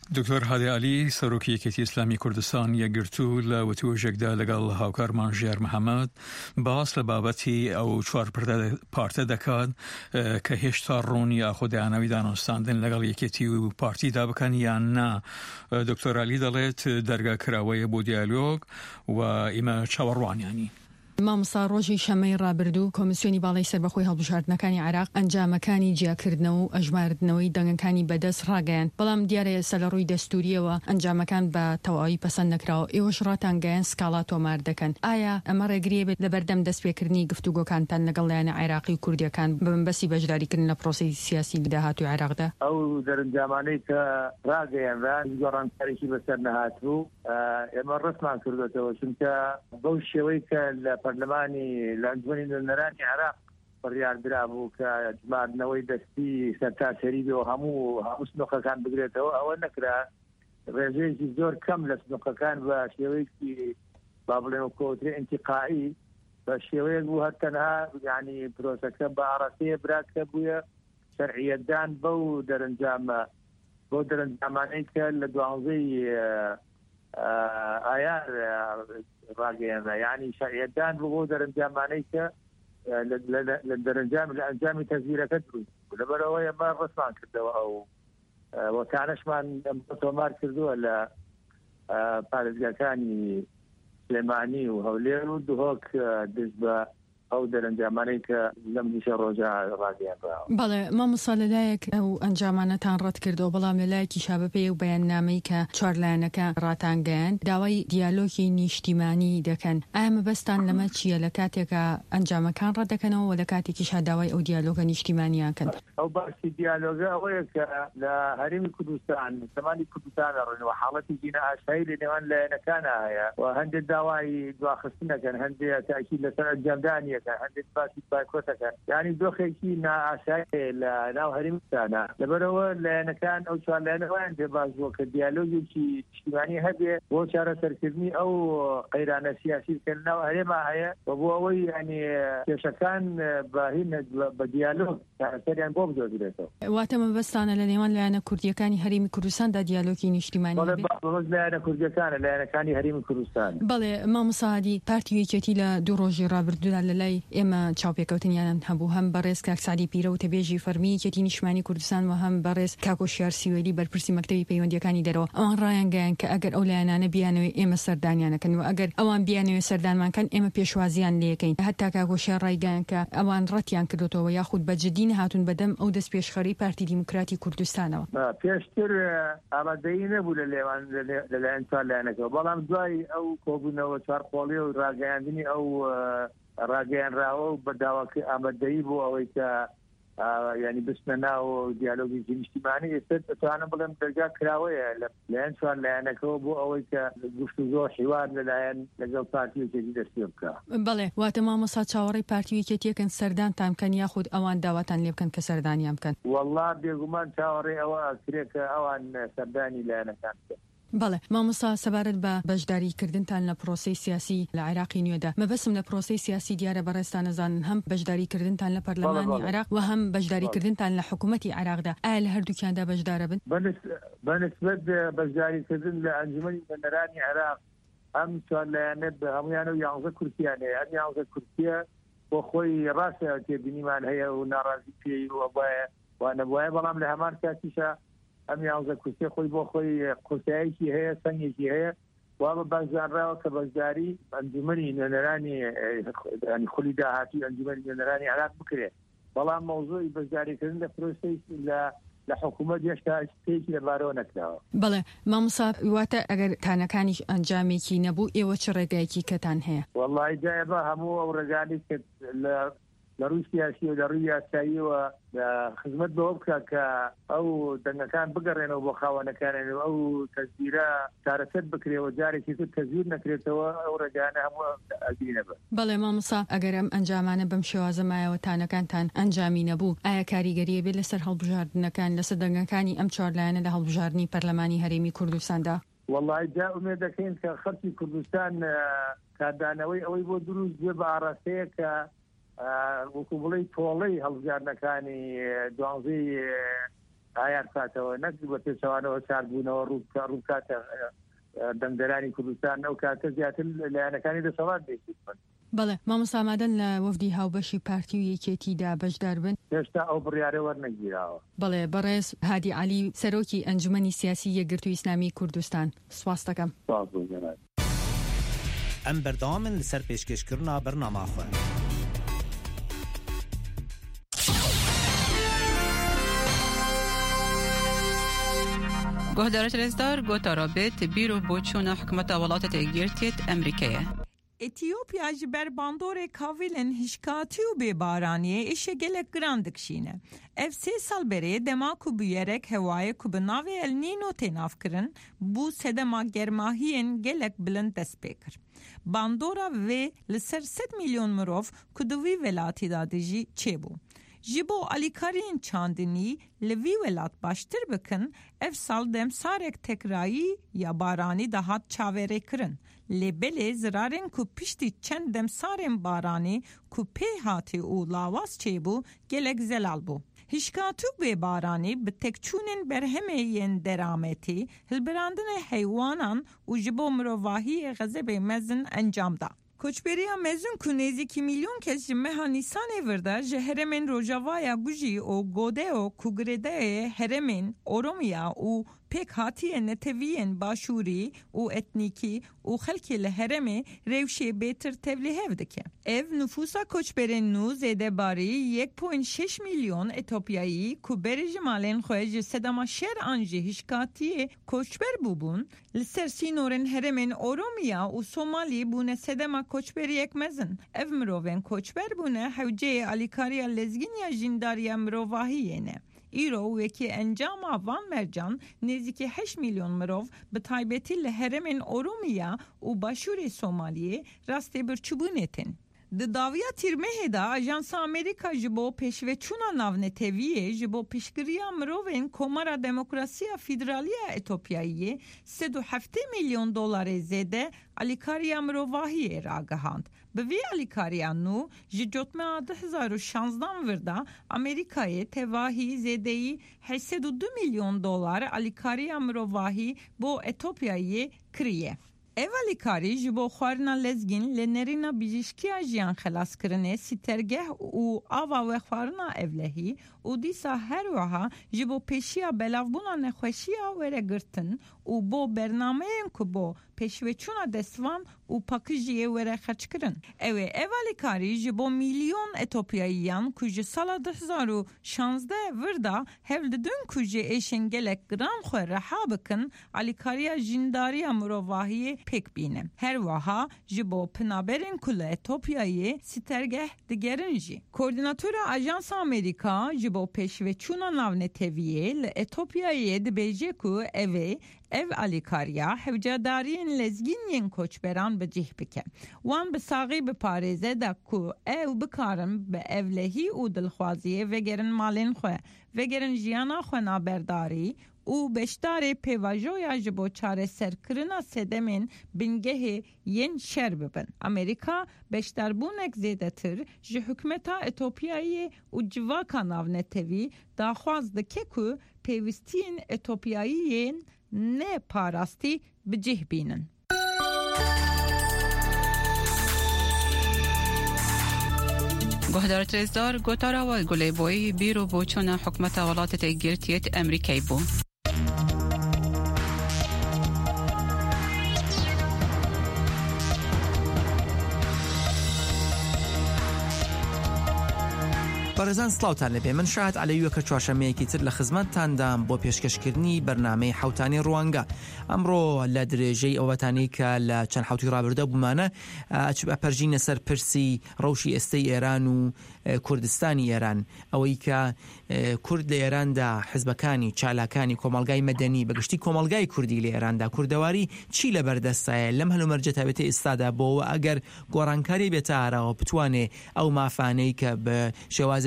دکتۆر هادی علی سەرۆکی یەکێتی ئیسلامی کوردستان یەکگرتوو لە وتوژێکدا لەگەڵ هاوکارمان ژیار محەممەد باس لە بابەتی ئەو چوار پارتە دەکات کە هێشتا ڕوون یاخۆ دایانەوەی دانوستاندن لەگەڵ یەکێتی و پارتیدا بکەن یان نا. دکتۆر علی دەڵێت دەرگا کراوەیە بۆ دیالۆگ و ئێمە چاوەڕوانیانی. مامۆستا ڕۆژی شەمەی ڕابردوو کۆمیسیۆنی باڵای سەربەخۆی هەڵبژاردنەکانی عێراق ئەنجامەکانی جیاکردنەوە و ئەژماردنەوەی دەنگەکانی بەدەست ڕاگەیان، بەڵام دیارە ئێستا لە ڕووی دەستوریەوە ئەنجامەکان بە تەواوی پەسەند نەکراوە. ئێوەش ڕاتانگەیان سکاڵا تۆمار دەکەن. ئایا ئەمە ڕێگریە بێت لە بەردەم دەستپێکردنی گفتوگۆکانتان لەگەڵ لایەنە عێراقی و کوردیەکان بەبەستی بەشداریکردن لە پرۆسەی سیاسی داهاتووی عێراقدا؟ ئەو دەرەنجامانەی کە ڕاگەیانرا گۆڕانکاریی بەسەر نەهاتوو ئێمە ڕستمان کردوێتەوە، چونکە بەو شێوەی کە لە پەرلەمانی لە ئەنجومەنی نوێنەرانی عێراق بڕیاردرا بوو کە ژماردنەوەی دەستی سەرتاسەری بێ و هەموو هەموو سنووقەکان بگرێتەوە، ئەوە نەکرا. ڕێژەیەکی زۆر کەم لە سنووقەکان بە شێوەیەکی با بڵێن کۆترێ ئینتیقائی بە شێوەیەک بوو هەر تەنها یعنی پرۆسەکە بە ئاڕاستەیە براکە بووە شەرعیەتدان بەو دەرەنجامە بۆ دەرەنجامانەی کە لە دوانزەی ئایار ڕاگەیەنە، یعنی شەرعیەتدان بوو بۆ دەرەنجامانەی کە لە دەرەنجام لە ئەنجامی تەزیرەکە دروست بوو. لەبەرەوەی ئەمە ڕستمان کردەوە ئەو وەکانەشمان تۆمار کردووە لە پارێزگاکانی سلێمانی و هەولێر و دوهۆک دەست بە ئەو دەرەنجامانەی کە لەم دیشە ڕۆژە ڕاگەیاندراوە. بەڵێ مامۆستا لەلایەک ئەو ئەنجامانەتان ڕەت کردەوە، بەڵام لەلایەکی شابەپێی و بەیاننامەی کە چوارلایەنەکە ڕاتانگەیان داوای دیالۆگی نیشتیمانی دەکەن. ئایا مەبەستان لەمە چییە لە کاتێکە ئەنجامەکان ڕەت دەکەنەوە و لە کاتێکیشا داوای ئەو دیالۆگە نیشتیمانیانکەن؟ ئەو باسی دیالۆگە ئەوەیە کە لە هەرێمی کوردستان زمانی کوردستانە ڕۆنەوە حاڵەتی جینە ئاشایی لە نێوان لایەنەکانە هەیە و هەندێک داوای دواخستنەکەن، هەندێک تاکید لەسەر ئەنجامدانی هەندێک باسی بایکۆتەکەن، یعنی دۆخێکی نائاسایی لە ناو هەرێمیستانە. لەبەرەوە لایەنەکان ئەو چوار لایەنەوەیان پێ باش بووە کە دیالۆگێکی نیشتیمانی هەبێ بۆ چارەسەرکردنی ئەو قەیرانە سیاسی کە لە ناو هەرێما هەیە و بۆ ئەوەی یعنی کێشەکان بەهین بە دیالۆگ چارەسەریان بۆ بدۆزرێتەوە. واتە مەبەستانە لە نێوان لایەنە کوردیەکانی هەرێمی کوردستاندا دیالۆگی نیشتیمانی بێت؟ بەڵێ لایەنە کوردیەکانە لایەنەکانی هەرێمی کوردستان. بەڵێ مامۆستا هادی پارتی یەکێتی لە دوو ڕۆژی ڕابردوودا لە ئێمە چاوپێکەوتنیان هەبوو، هەم بەڕێز کاک سعدی پیرە و تەبێژی فەرمی یەکێتی نیشتیمانی کوردستان و هەم بەڕێز کاکۆشیار سیوێری بەرپرسی مەکتەبی پەیوەندیەکانی دەرەوە. ئەوان ڕایانگەیان کە ئەگەر ئەو لایەنانە بیانەوەی ئێمە سەردانیانەکەن و ئەگەر ئەوان بیانەوەی سەردانمانکەن ئێمە پێشوازیان لێەکەین. هەتا کاکۆشیار ڕایگەیان کە ئەوان ڕەتیان کردوتەوە یاخود بەجددی نەهاتوون بەدەم ئەو دەست پێشخەری پارتی دیموکراتی کوردستانەوە. پێشتر ئامادەیی نەبوو لە لێوان لەلایەن چوار لایەنەکەوە، بەڵام دوای ئەو کۆبوونەوە چوارپۆڵی و ڕاگەیاندنی ئەو ڕاگەیانراوە و بەداواکە ئامادەیی بۆ ئەوەی کە ینی بستنە ناو دیالۆگی نیشتیمانی ئێستا دەتوانم بڵێم دەرگا کراوەیە لەلایەن چوار لایەنەکەەوە بۆ ئەوەی کە گفتوگۆ حیوار لەلایەن لەگەڵ پارتی یەکێتی دەستی بکە. بەڵێ واتە مامۆستا چاوەڕێی پارتی یەکێتیەکەن سەردانتان بکەن یاخود ئەوان داواتان لێ بکەن کە سەردانیان بکەن؟ وەڵڵا بێگومان چاوەڕێی ئەوە کرێ کە ئەوان سەردانی لایەنەکان بکەن. بەڵێ مامۆستا سەبارەت بە بەشداریکردنتان لە پرۆسەی سیاسی لە عێراقی نوێدا مەبەسم لە پرۆسەی سیاسی دیارە بەڕێستان نەزانن هەم بەشداریکردنتان لە پەرلەمانی عێراق و هەم بەشداریکردنتان لە حکوومەتی عێراقدا، ئایا لە هەردووکیاندا بەشدارە بن؟ بەنسبەت بەشداریکردن لە ئەنجومەنی نوێنەرانی عێراق ئەم چوار لایەنە هەمویانە و یانزە کورسیان هەیە. ئەم یانزە کورسیە بۆ خۆی ڕاستە تێبینیمان هەیە و ناڕازی پێی وایە وانە وایە، بەڵام لە هەمان کاتیشە ئەم یانزە کورسی خۆی بۆ خۆی قورسایەکی هەیە، سەنگێکی هەیە وا بە بەشدارراوە کە بەشداری ئەنجومەنی نوێنەرانی خولی داهاتووی ئەنجومەنی نوێنەرانی عێراق بکرێت. بەڵام مەوزوعی بەشداریکردن لە پرۆسەی لە لە حکوومەت هێشتا شتێکی لەبارەوە نەکراوە. بەڵێ مامۆستا واتە ئەگەر تانەکانی ئەنجامێکی نەبوو ئێوە چ ڕێگایەکی کەتان هەیە؟ وەڵڵی جایە بە هەموو ئەو ڕێگانی کە لە لە ڕووی سیاسی و لە ڕووی یاساییەوە خزمەت بەوە بکە کە ئەو دەنگەکان بگەڕێنەوە بۆ خاوەنەکانێن و ئەو تەزیرە چارەسەر بکرێەوە جارێکی تر تەزیر نەکرێتەوە ئەو ڕێگانە هەموو ئەگرینە بە. بەڵێ مامۆستا ئەگەر ئەم ئەنجامانە بەم شێوازە مایەوە تانەکانتان ئەنجامی نەبوو، ئایا کاریگەریە بێت لەسەر هەڵبژاردنەکان لەسەر دەنگەکانی ئەم چوار لایەنە لە هەڵبژاردننی پەرلەمانی هەرێمی کوردستاندا؟ وەڵڵی جا ئومێد دەکەین کە خەڵکی کوردستان کاردانەوەی ئەوەی بۆ دروست بێ بە ئاراستەیە کە وەکو بڵێ تۆڵەی هەڵبژاردنەکانی دوانزەی ئایار کاتەوە نەک بە پێچەوانەوە چاربوونەوە ڕووکاتە دەنگدەرانی کوردستان ئەو کاتە زیاتر لایەنەکانی دەسەڵات بێت. بەڵێ مامۆستامادەن لە وەفدی هاوبەشی پارتی و یەکێتیدا بەشدار بن هێشتا ئەو بڕیارە وەرنەگیراوە. بەڵێ بەڕێز هادی عەلی سەرۆکی ئەنجومەنی سیاسی یەکگرتووی ئیسلامی کوردستان سواس دەکەم. ئەم بەردەوامن لەسەر پێشکەشکردنا بەرنامەخۆ. گهدارت رزدار گوتارابت بیرو بوچونا حکمت ولات تگیرتیت امریکیه. Etiyopya ji ber bandorê Kavilên hişkatî û bêbaraniyê îşe gelek giran dikişîne. Ev sê sal berê dema ku bûyerek hewayê ku bi navê El Nino tê navkirin, bû sedema germahiyên gelek bilind dest pê kir. Bandora vê li ser sed milyon mirov ku di vî welatî da dijî çêbû. Ji bo alîkariyên çandinî li vî welat baştir bikin, ev sal demsarek tekrarî ya baranî da hat çavêrêkirin. Lêbelê zirarên ku piştî çend demsarên baranî ku pê hatî û lawas çêbû gelek zelal bû. Hişkatû bêbaranî bi tekçûnên berhemê yên derametî, hilbirandinê heywanan û ji bo mirovahiyê xezebê mezin encam da. Koçberiya mezun ku nêzîkî milyon kes ji meha Nîsanê virda ji heremên Rojavaya Gujî û Godeo ku girêdayê heremên Oromiya û pêk hatiye neteviyên başûrî û etnîkî û xelkê li heremê rewşê bêtir tevlîhev dike. Ev nüfusa koçberên nû zêdebarî yek point şeş milyon Etopyayî ku berê ji malên xwe ji sedema şer an jî hişkatiyê koçber bûbûn, li ser sînorên heremên Oromiya û Somalî bûne sedema koçberiyek mezin. Ev mirovên koçber bûne hewceyê alîkariya lezgîn ya jîndariya mirovahiyê ne. İro wekî encama Van Mercan nêzîkî heşt milyon mirov bi taybetî li heremên Oromiya û başûrê Somaliyê rastê birçîbûnê tin. Di daviya tîrmehê da Ajansa Amerika ji bo pêşveçûna navneteviyê ji bo piştgiriya mirovên Komara Demokrasiya Federaliya Etopyayê sed û heftê milyon dolarê zêde alîkariya mirovahiyê ragihand. Bi vê alîkariya nû ji cotmeya du hezar û şanzdan virda Amerikayê tevahî zêdeyî heşt û du milyon dolar alîkariya mirovahî bo Etopyayê kiriye. Ev alîkarî ji bo xwarina lezgîn li nerîna bijîşkiya jiyan xelaskirinê sîtergeh û ava wexwarina evlehî û dîsa her wiha ji bo pêşiya belavbûna nexweşiya weregirtin û bo bernameyên ku bo pêşveçûna destvan û pakijiyê were xeçkirin. Ew ê ev alîkarî ji bo milyon Etopyayiyan ku ji sala du hezar û şanzdeh virda hev didin ku ji êşên gelek giran xwe reha bikin, alîkariya jîndariya mirovahiyê pêk bîne. Her wiha ji bo pinaberên ku li Etopyayê sîtergeh digerin jî. Koordinatora Ajansa Amerika ji bo pêşveçûna navneteviyê li Etopyayê dibêje ku ev ê ev alîkariya hewcedariyên lezgîn yên koçberan bi cih bike. Wan bi saxî biparêze da ku ew bikarin bi evlehî û dilxwaziyê vegerin malên xwe, vegerin jiyana xwe naberdarî û beşdarê pêvajoya ji bo çareserkirina sedemên bingehê yên şer bibin. Amerika beşdarbûnek zêdetir ji hikûmeta Etopyayê û civaka navnetevî daxwaz dike ku pêwîstiyên Etopyayî ne parastî bi cih bînin. گهدارت رزدار گوتارا و گلی بوی بیرو بوچونا حکمت ولات تگیرتیت امریکای بو. بەڕێزان سڵاوتان لەبێ، من شاد عەلەویە کە چوارشەمەیەکی تر لە خزمەتتاندام بۆ پێشکەشکردنی بەرنامەی حەوتانی ڕوانگە. ئەمڕۆ لە درێژەی ئەوەتانی کە لە چەند حەوتی ڕابردە بوومانە ئەپەرژینە سەر پرسی ڕەوشی ئێستەی ئێران و کوردستانی ئێران، ئەوەی کە کورد لە ئێراندا حزبەکانی چالاکانی کۆمەڵگای مەدەنی بەگشتی کۆمەڵگای کوردی لە ئێراندا کوردەواری چی لە بەردەستایە لەم هەلومەرجە تابێتە ئێستادا بۆەوە ئەگەر گۆڕانکاری بێتە ئاراوە بتوانێ ئەو مافانەی کە بە شێوازێک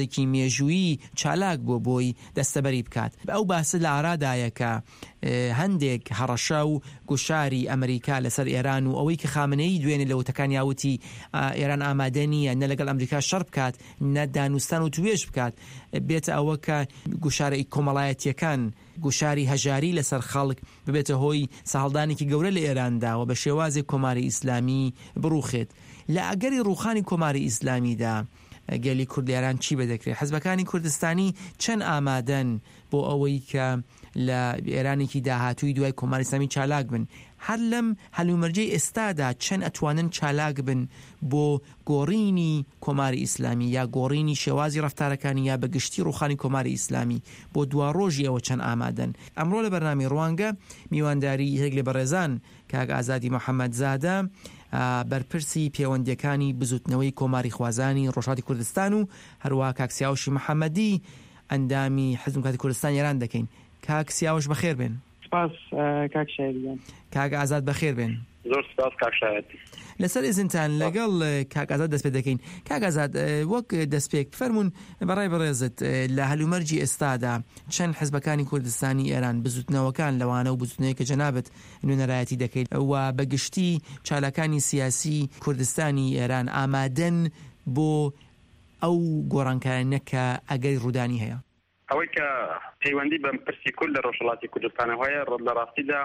شێوازێکی مێژووی چالاک بۆ بۆی دەستەبەری بکات. ئەو باسە لە ئارادایە کە هەندێک هەڕەشە و گوشاری ئەمریکا لەسەر ئێران و ئەوەی کە خامنەی دوێنێ لە وتەکان یاوتی ئێران ئامادە نیە نە لەگەڵ ئەمریکا شەڕ بکات نە دانوستان و توێژ بکات، بێتە ئەوە کە گوشارە کۆمەڵایەتیەکان گوشاری هەژاری لەسەر خەڵک ببێتە هۆی ساهەڵدانێکی گەورە لە ئێراندا و بە شێوازێک کۆماری ئیسلامی بڕوخێت. لە ئەگەری ڕوخانی کۆماری ئیسلامیدا گەلی کوردیاران چی بەدەکرێت؟ حەزبەکانی کوردستانی چەند ئامادەن بۆ ئەوەی کە لە ئێرانێکی داهاتووی دوای کۆماری ئیسلامی چالاک بن؟ هەر لەم هەلومەرجەی ئێستادا چەند ئەتوانن چالاک بن بۆ گۆڕینی کۆماری ئیسلامی یا گۆڕینی شێوازی ڕەفتارەکانی یا بەگشتی ڕوخانی کۆماری ئیسلامی بۆ دوا ڕۆژی ئەوە چەند ئامادەن؟ ئەمڕۆ لە بەرنامەی ڕوانگە میوانداری یەک لە بەڕێزان کاک ئازادی محەممەد زادە بەرپرسی پەیوەندیەکانی بزوتنەوەی کۆماری خوازانی ڕۆژهەڵاتی کوردستان و هەروەها کاک سیاوشی محەممەدی ئەندامی حزب دموکراتی کوردستان ئێران دەکەین. کاک سیاوش بەخێر بێن. سپاس کاک شایەت. کاک ئازاد بەخێر بێن. زۆر سپاس کاک شایەت. لەسەر ئێزنتان لەگەڵ کاک ئازاد دەست پێ دەکەین. کاک ئازاد وەک دەستپێک بفەرمونون بەڕای بەڕێزت لە هەلومەرجی ئێستادا چەند حزبەکانی کوردستانی ئێران بزوتنەوەکان لەوانە و بزوتنەوەی کە جەنابەت نوێنەرایەتی دەکەیت و بەگشتی چالەکانی سیاسی کوردستانی ئێران ئامادەن بۆ ئەو گۆڕانکارانە کە ئەگەری ڕوودانی هەیە؟ ئەوەی کە پەیوەندی بە پرسی کورد لە ڕۆژهەڵاتی کوردستانەوەیە لە ڕاستیدا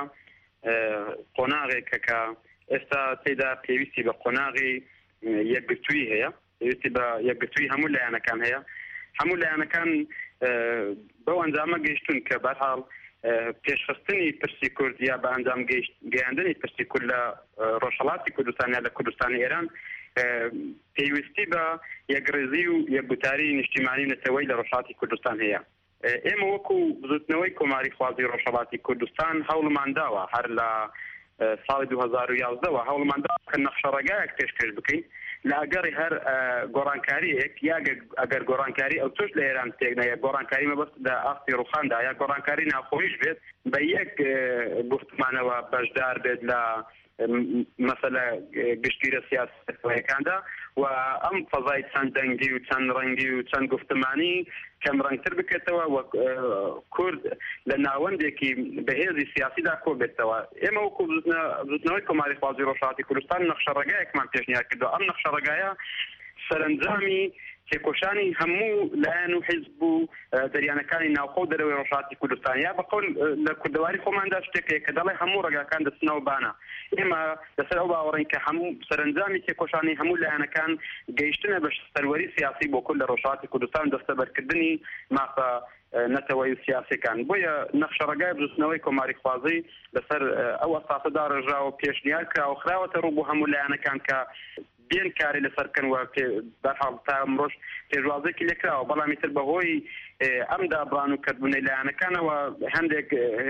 قۆناغێکە کە ئێستا تێدا پێویستی بە قۆناغی یەکگرتووی هەیە، پێویستی بە یەکگرتووی هەموو لایەنەکان هەیە. هەموو لایەنەکان بەو ئەنجامە گەیشتون کە بەرحاڵ پێشخستنی پرسی کورد یا بە ئەنجام گەیاندنی پرسی کورد لە ڕۆژهەڵاتی کوردستان یا لە کوردستانی ئێران پێویستی بە یەکڕێزی و یەکگوتاری نیشتیمانی نەتەوەی لە ڕۆژهەڵاتی کوردستان هەیە. ئێمە وەکو بزوتنەوەی کۆماری خوازی ڕۆژهەڵاتی کوردستان هەوڵمان داوە هەر لە ساڵی دوو هەزار و یازدەوە هەوڵمان داوە کە نەخشەڕەگایەک پێشکەش بکەین لە ئەگەری هەر گۆڕانکاریەک یا ئەگەر گۆڕانکاری ئەو توش لە ئێران تێک نایە گۆڕانکاری مەبەست لە ئاستی ڕوخاندا یا گۆڕانکاری ناخۆیش بێت بە یەک گفتمانەوە بەشدار بێت لە مەسەلە گشتیرە سیاسەتەکاندا و ئەم فەزای چەند دەنگی و چەند ڕەنگی و چەند گفتمانی کەم ڕەنگتر بکرێتەوە و کورد لە ناوەندێکی بەهێزی سیاسیدا کۆ بێتەوە. ئێمە وەکو بزوتنەوەی کۆماری خوازی ڕۆژهەڵاتی کوردستان نەخشەڕەگایەکمان پێشنیار کردووە. ئەم نەخشەڕەگایە سەرنجامی تێکۆشانی هەموو لایەن و حیزب و دەریانەکانی ناوخۆ و دەرەوەی ڕۆژهەڵاتی کوردستان یا بەقەول لە کوردەواری خۆماندا شتێکەیە کە دەڵێ هەموو ڕێگاکان دەچنەوە بانە. ئێمە لەسەر ئەو باوەڕین کە هەموو سەرنجامی تێکۆشانی هەموو لایەنەکان گەیشتنە بە سەروەری سیاسی بۆ کورد لە ڕۆژهەڵاتی کوردستان دەستەبەرکردنی مافە نەتەوەی سیاسەکان. بۆیە نەخشەڕەگای بزوتنەوەی کۆماری خوازی لەسەر ئەو ئەساسەدا ڕێژراوە پێشنیار کراوە خراوەتە ڕوو بۆ هەموو لایەنەکان کە بێن کاری لەسەرکەن و بەرحاڵ تا ئەمڕۆژ پێشوازێکی لێکراوە، بەڵامی تر بەهۆی ئەم دابڕان و کردبوونەی لایەنەکانەوە هەندێک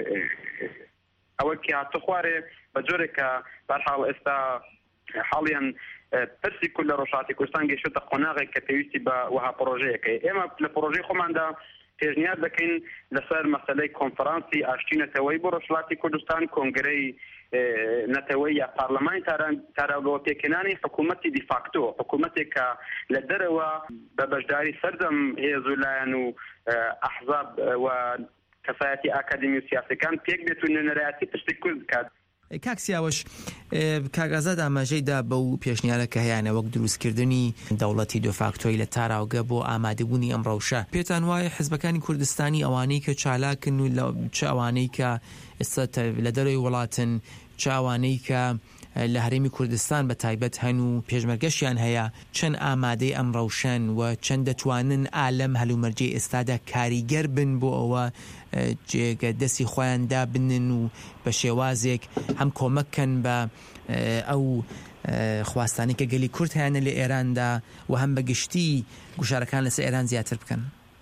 ئەوەی هاتە خوارێ بە جۆرێک کە بەرحاڵ ئێستا حاڵیان پرسی کورد لە ڕۆژهەڵاتی کوردستان گەیشتۆتە قۆناغێک کە پێویستی بە وەها پرۆژەیەکەی. ئێمە لە پرۆژەی خۆماندا پێشنیار دەکەین لەسەر مەسەلەی کۆنفرانسی ئاشتی نەتەوەی بۆ ڕۆژهەڵاتی کوردستان، کۆنگرەی نەتەوەی یا پارلەمانی تاراگەوە پێکێنانی حکوومەتی دیفاکتۆ، حکوومەتێک کە لە دەرەوە بە بەشداری سەردەم هێز و لایەن و ئەحزاب و کەسایەتی ئاکادمی و سیاسەکان پێک بێت و نوێنەرایەتی پشتی کورد بکات. کاک سیاوش کاک ئازاد ئاماژەیدا بەو پێشنیارە کە هەیەە وەک دروستکردنی دەوڵەتی دۆفاکتۆی لە تاراوگە بۆ ئامادەبوونی ئەم ڕەوشە پێتان وایە حزبەکانی کوردستانی ئەوانەی کە چالاکن و چ ئەوانەی کە ئێستا لە دەرەوەی وڵاتن چ ئەوانەی کە لە هەرێمی کوردستان بە تایبەت هەن و پێشمەرگەشیان هەیە چەند ئامادەی ئەم ڕەوشەن و چەند دەتوانن ئالەم هەلومەرجەی ئێستادا کاریگەر بن بۆ ئەوە جێگە دەستی خۆیاندا بنن و بە شێوازێک هەم کۆمەکەن بە ئەو خواستانی کە گەلی کورد هەیەنە لە ئێراندا و هەم بەگشتی گوشارەکان لەسەر ئێران زیاتر بکەن.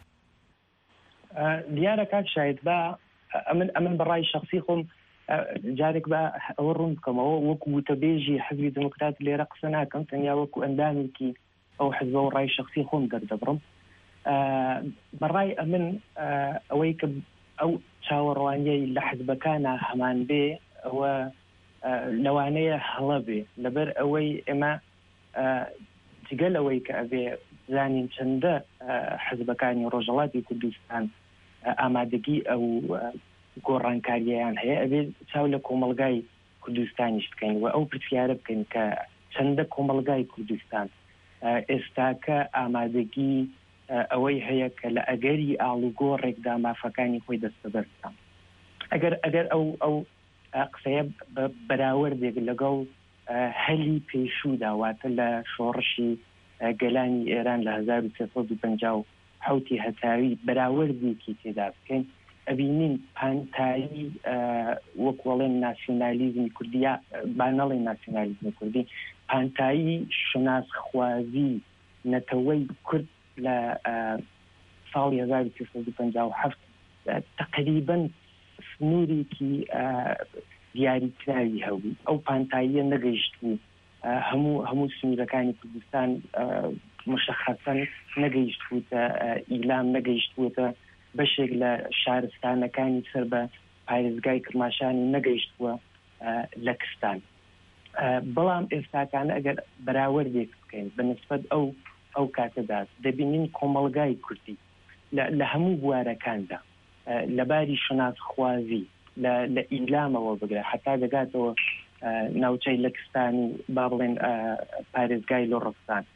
دیارە کاک شاید بە ئەمن ئەمن بەڕای شخصی خۆم جارێک بە ئەوە ڕوون بکەمەوە وەکو وتەبێژی حزبی دموکرات لێرە قسە ناکەم، تەنیا وەکو ئەندامێکی ئەو حزبە و ڕای شخصی خۆم دەردەبڕم. بەڕای ئەمن ئەوەی کە ئەو چاوەڕوانیەی لە حزبەکانە هەمان بێ ئەوە لەوانەیە هەڵە بێ لەبەر ئەوەی ئێمە جگەل ئەوەی کە ئەبێ زانین چەندە حزبەکانی ڕۆژهەڵاتی کوردستان ئامادەگی ئەو گۆڕانکارییان هەیە ئەبێ چاو لە کۆمەڵگای کوردستانیش بکەین و ئەو پرسیارە بکەین کە چەندە کۆمەڵگای کوردستان ئێستاکە ئامادەگی ئەوەی هەیە کە لە ئەگەری ئاڵوگۆڕێکدا مافەکانی خۆی دەستەبەرسان ئەگەر ئەگەر ئەو ئەو قسەیە بەراوردێک لەگەڵ هەلی پێشوودا واتە لە شۆڕشی گەلانی ئێران لە هەزار و سێسەد و پەنجاو حوتی هەتاوی بەراوردێکی تێدا بکەین ئەبینین پانتایی وەکوەڵێن ناسیۆنالیزمی کوردی بانەڵی ناسیۆنالیزمی کوردی پانتایی شناسخوازی نەتەوەی کورد لە ساڵی هەزار و سێسەد و پەنجاو هەفت تقریباً سنوورێکی دیاریکراوی هەبوو ئەو پانتاییە نەگەیشتبوو هەموو هەموو سنوورەکانی کوردستان مشخصەن نەگەیشتبووتە ئیلام نەگەیشتبووتە بەشێک لە شارستانەکانی سەر بە پارێزگای کرماشانی نەگەیشتووە لە کستان بەڵام ئێستاکانە ئەگەر بەراوردێک بکەین بە نسبەت ئەو ئەو کاتەدا دەبینین کۆمەڵگای کوردی لە هەموو بوارەکاندا لەباری شناسخوازی لە ئیلامەوە بگرە حتا دەگاتەوە ناوچەی لەکستان و با بڵێن پارێزگای لۆڕستان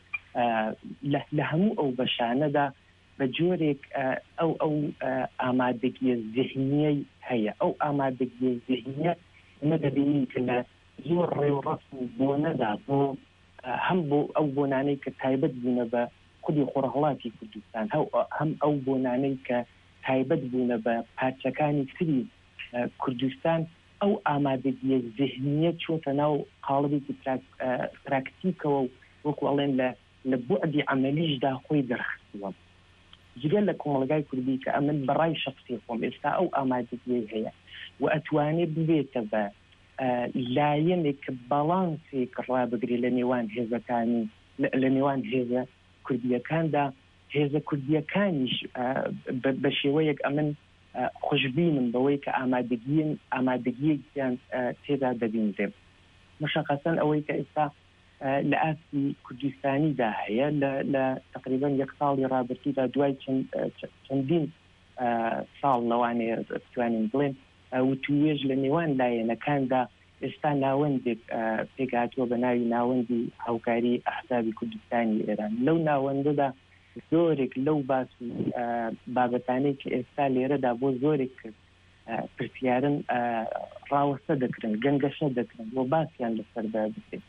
لە هەموو ئەو بەشانەدا بە جۆرێک ئەو ئەو ئامادەگیە ذهنیەی هەیە ئەو ئامادەگیە ذهنیە ئەمە دەبینین کە لە زۆر ڕێوڕەسم بۆ نەدا بۆ هەم بۆ ئەو بۆنانەی کە تایبەت بوونە بە خودی خۆرهەڵاتی کوردستان هەم ئەو بۆنانەی کە تایبەت بوونە بە پارچەکانی تری کوردستان ئەو ئامادەگیە ذهنیە چۆتە ناو قاڵبێکی پراکتیکەوە وەکو ئەڵێن لە بوعدی عەمەلیشدا خۆی دەرخستووە جگەل لە کۆمەڵگای کوردی کە ئەمن بەڕای شخصی خۆم ئێستا ئەو ئامادەگیە هەیە و ئەتوانێت ببێتە بە لایەنێک کە باڵانسێک ڕابگرێ لە نێوان هێزەکانی لە نێوان هێزە کوردیەکاندا هێزە کوردیەکانیش بە شێوەیەک ئەمن خوشبینم بەوەی کە ئامادەگیین ئامادەگیەکیان تێدا دەبینرێ مشخصەن ئەوەی کە ئێستا لە ئاسی کوردستانیدا هەیە لە تقریبا یەک ساڵی ڕابردوودا دوای چەندین ساڵ لەوانەیە بتوانین بڵێن وتوێژ لە نێوان لایەنەکاندا ئێستا ناوەندێک پێکهاتووە بە ناوی ناوەندی هاوکاری ئەحزابی کوردستانی ئێران لەو ناوەندەدا زۆرێک لەو باس بابەتانەی کە ئێستا لێرەدا بۆ زۆرێک کرد پرسیارن ڕاوەستە دەکرن گەنگەشە دەکرن بۆ باسییان لەسەردا بکرێت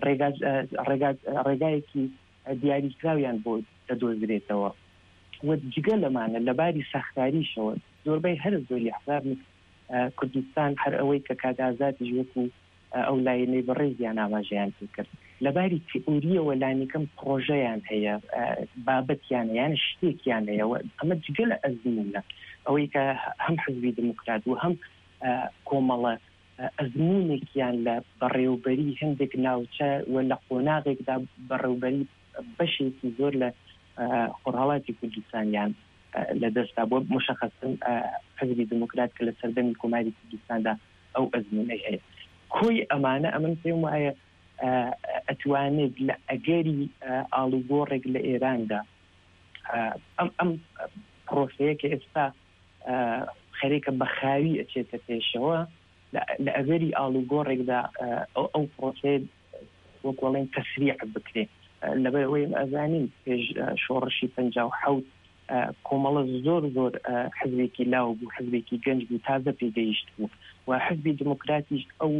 ڕێگایەکی دیاریکراویان بۆ دەدۆزرێتەوە و جگە لەمانە لەباری ساختاریشەوە زۆربەی هەر زۆری حزاب کوردستان هەر ئەوەی کە کاتازاتیش وەکو ئەو لایەنەی بەڕێزیان ئاماژەیان کرد لەباری تئوریەوە لانیکەم پرۆژەیان هەیە بابەتیان یان شتێکیان هەیە ئەمە جگە لە ئەزمونە ئەوەی کە هەم حزبی دموکرات و هەم کۆمەڵە ئەزمونێکیان لە بەڕێوبەری هەندێک ناوچە و لە قۆناغێکدا بەڕێوبەری بەشێکی زۆر لە خۆرهەڵاتی کوردستانیان لە دەستا بۆ مشخصن حزبی دموکرات کە لە سەردەمی کۆماری کوردستاندا ئەو ئەزمونەی هەیە کۆی ئەمانە ئەمن پێم وایە ئەتوانێت لە ئەگەری ئاڵوگۆڕێک لە ئێراندا ئەم ئەم پرۆسەیە کە ئێستا خەرێکە بەخاوی ئەچێتە پێشەوە لە ئەگەری ئاڵوگۆڕێکدا ئەو پرۆسەیە وەکوڵێن تەسریع بکرێ لەبەرەوەی ئەزانین پێش شۆڕشی پەنجاو حەوت کۆمەڵە زۆر زۆر حزبێکی لاو بوو حزبێکی گەنج بوو تازە پێگەیشت بوو و حزبی دموکراتیش ئەو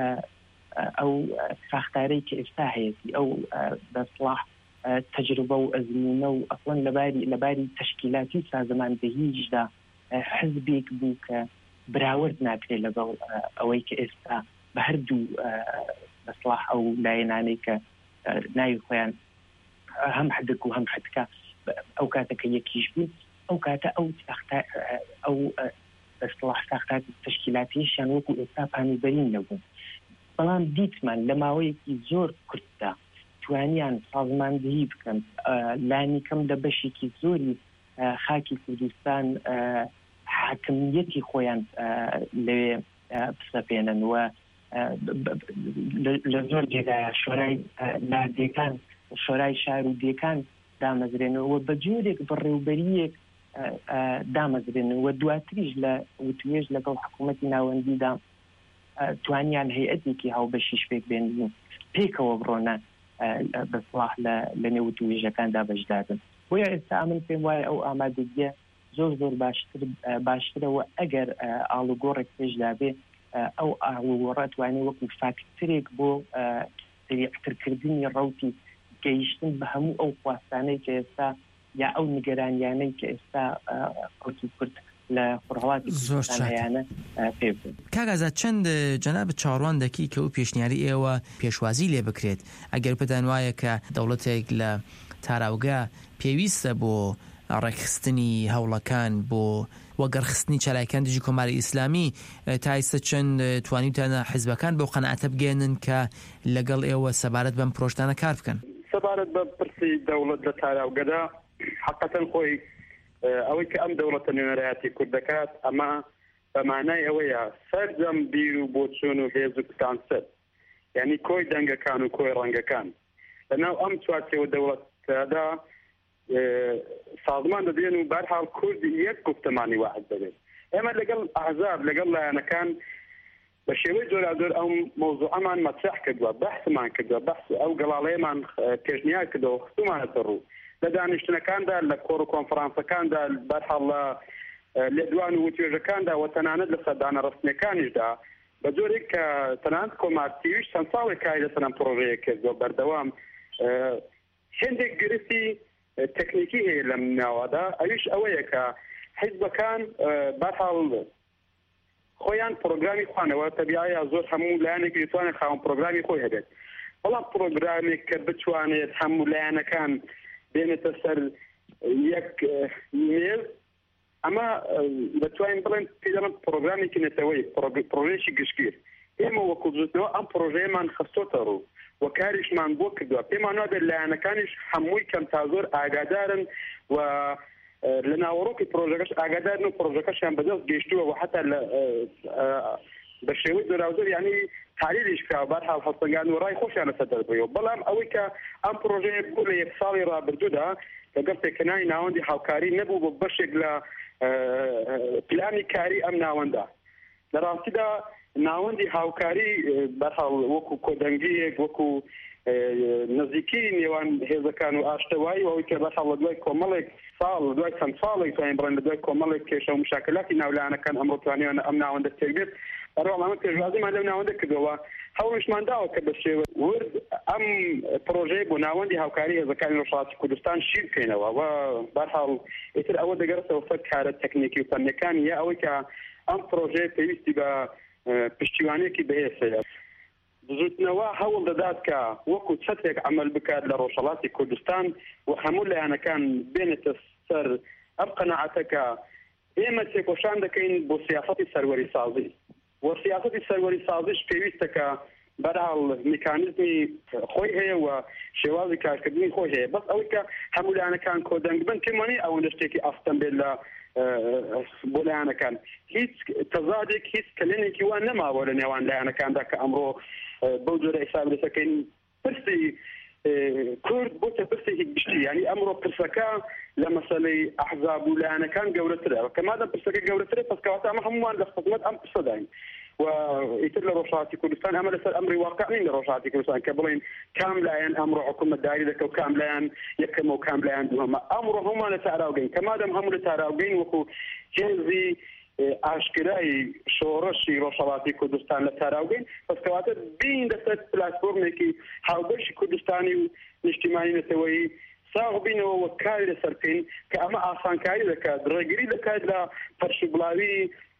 ئەو ساختارەی کە ئێستا هەیەی ئەو بەسڵاح تەجربە و ئەزمونە و ئەفڵەن لەباری لەباری تەشکیلاتی سازماندەهیشدا حزبێک بوو کە براورد ناکرێت لەگەڵ ئەوەی کە ئێستا بە هەردوو بەسڵاح ئەو لایەنانەی کە ناوی خۆیان هەم حدک و هەم حدکە ئەو کاتە کە یەکیش بوون ئەو کاتە ئەو ئەو بەسڵاح ساختات تەشکیلاتیشیان وەکو ئێستا پانیبەرین نەبوون بەڵام دیتمان لە ماوەیەکی زۆر کورتدا توانیان سازماندهی بکەن لانیکەم لە بەشێکی زۆری خاکی کوردستان حاکمیەتی خۆیان لەوێ بسەپێنن و لە زۆر جێگایە شۆرای نادیەکان شۆرای شار و دیەکان دامەزرێنەوە بە جۆرێک بەڕێوبەریەک دامەزرێنن و دواتریش لە وتوێژ لەگەڵ حکوومەتی ناوەندیدا توانیان هەیئەتێکی هاوبەشیش پێک بێنن پێکەوە بڕۆنە بەسڵاح لە نێو وتوێژەکاندا بەشدادن بۆیە ئێستا ئەمن پێم وایە ئەو ئامادەگیە زۆر زۆر باشتر باشترەوە ئەگەر ئاڵوگۆڕێک پێشدا بێ ئەو ئاڵوگۆڕە توانێت وەکو فاکتەرێک بۆ سریعترکردنی ڕەوتی گەیشتن بە هەموو ئەو خواستانەی کە ئێستا یا ئەو نیگەرانیانەی کە ئێستا ئەوتی کورد لە خوڕهەڵاتی کوردستانیانە پێ بوون. کاگازات چەند جەناب چاڕوان دەکی کە ئەو پێشنیاری ئێوە پێشوازی لێ بکرێت ئەگەر پێتان وایە کە دەوڵەتێک لە تاراوگا پێویستە بۆ ڕێکخستنی هەوڵەکان بۆ وەگەڕخستنی چالایەکان دژی کۆماری ئیسلامی تا ئێستا چەند توانیتانە حیزبەکان بەو قەنەعەتە بگەێنن کە لەگەڵ ئێوە سەبارەت بەم پرۆژتانە کار بکەن؟ سەبارەت بە پرسی دەوڵەت لە تاراوگەدا حقەتەن خۆی ئەوەی کە ئەم دەوڵەتە نوێنەرایەتی کورد دەکات ئەمە بەمانای ئەوەیە سەرجەم بیر و بۆچوون و هێز و کتانسەر یعنی کۆی دەنگەکان و کۆی ڕەنگەکان لەناو ئەم چوارچێوە دەوڵەتدا سازمان دەدێن و بەرحاڵ کوردی یەک گوفتەمانی واحد دەبێت. ئێمە لەگەڵ ئاحزاب لەگەڵ لایەنەکان بە شێوەی جۆرا جۆر ئەو مۆزوعەمان مەطرح کردووە بەحسمان کردووە بەحس ئەو گەڵاڵەیەمان پێشنیار کردەوە خستومانەتە ڕوو لە دانیشتنەکاندا لە کۆڕ و کۆنفرانسەکاندا بەرحاڵ لە لێدوان و وتوێژەکاندا و تەنانەت لە سەردانە ڕستنیەکانیشدا بە جۆرێک کە تەنانەت کۆمارتیویش چەند ساڵێک کاری لەسەر پرۆژەیە کردووە بەردەوام هێندێک گرفتی تەکنیکی هەیە لەم ناوەدا ئەویش ئەوەیە کە حیزبەکان بەرحاڵ خۆیان پرۆگرامی خوانەوە تەبیعەیە زۆر هەموو لایەنێک دەتوانێت خاوەن پرۆگرامی خۆی هەبێت بەڵام پرۆگرامێک کە بتوانێت هەموو لایەنەکان بێنێتە سەر یەک مێز ئەمە دەتوانین بڵێن پێدەڵم پرۆگرامێکی نێتەوەی پرۆژێکی گشتگیر ئێمە وەکو بزوتنەوە ئەم پرۆژەیەمان خستۆتە ڕوو و کاریشمان بۆ کردووە پێمان وابێت لایەنەکانیش هەمووی کەم تا زۆر ئاگادارن و لە ناوەڕۆکی پرۆژەکەش ئاگادارن و پرۆژەکەشیان بەدەست گەیشتووە و حتا بە شێوەی زۆراوزۆر یعنی تاریریش کراوە بەرحاڵ هەڵسەنگان و ڕای خۆشیان لەسەر دەربڕیەوە بەڵام ئەوەی کە ئەم پرۆژەیە بوو لە یەک ساڵی ڕابردوودا لەگەڵ پێکەنانی ناوەندی هاوکاری نەبوو بۆ بەشێک لە پلانی کاری ئەم ناوەندا لە ڕاستیدا ناوەندی هاوکاری بەرحاڵ وەکو کۆدەنگیەک وەکو نزیکی نێوان هێزەکان و ئاشتەوایی ئەوەی کە بەرحاڵ لە دوای کۆمەڵێک ساڵ دوای چەند ساڵێک توانین بڵێن لە دوای کۆمەڵێک کێشە و مشاکلاتی ناولایەنەکان ئەمڕۆ توانیان ئەم ناوەندە تێک بێت بەڕام ئەمە پێشوازیمان لەم ناوەندە کردەوە هەوڵیشمان داوە کە بە شێوە ورد ئەم پرۆژەیە بۆ ناوەندی هاوکاری هێزەکانی ڕۆژهەڵاتی کوردستان شیر بکەینەوە و بەرحاڵ ئیتر ئەوە دەگەڕێتەوە سەر کارە تەکنیکی و فەنیەکانی یا ئەوەی کە ئەم پرۆژەیە پێویستی بە پشتیوانێکی بەهێزەیە زوتنەوە هەوڵ دەدات کە وەکو چەتێک عمل بکات لە ڕۆژهەڵاتی کوردستان و هەموو لایەنەکان بێنێتە سەر ئەم قەنەعەتەکە ئێمە تێکۆشان دەکەین بۆ سیاسەتی سەروەری سازی و سیاسەتی سەروەری سازیش پێویستە کە بەرحاڵ میکانیزمی خۆی هەیە و شێوازی کارکردنی خۆی هەیە بەس ئەوەی کە هەموو لایەنەکان کۆدەنگ بن پێمانی ئەوەندە شتێکی ئەستەم بێت لە بۆ لایەنەکان هیچ تەزادێک هیچ کلێنێکی وان نەماوە لە نێوان لایەنەکاندا کە ئەمڕۆ بەو جۆرە حساب دەکەین پرسی کورد بۆتە پرسێکی گشتی یعنی ئەمڕۆ پرسەکە لە مەسەلەی ئەحزاب و لایەنەکان گەورەترە کە مادەم پرسەکە گەورەترە پس کەواتە ئەمە هەمووان لە خزمەت ئەم پرسە داین و ئیتر لە ڕۆژهەڵاتی کوردستان ئەمە لەسەر ئەمری واقع نین لە ڕۆژهەڵاتی کوردستان کە بڵێن کام لایەن ئەمڕۆ حکوومەتداری دەکە و کام لایەن یەکەمە و کام لایەن دووەمە ئەمڕۆ هەمووان لە تاراوگەین کە مادەم هەموو لە تاراوگەین وەکو هێزی ئاشکرایی شۆڕەشی ڕۆژهەڵاتی کوردستان لە تاراوگەین پس کەواتە بین دەسەر پلاتفۆرمێکی هاوبەشی کوردستانی و نیشتیمانی نەتەوەیی ساغ بینەوە وە کاری لەسەر بکەین کە ئەمە ئاسانکاری دەکات ڕێگری دەکات لە پەرشبڵاوی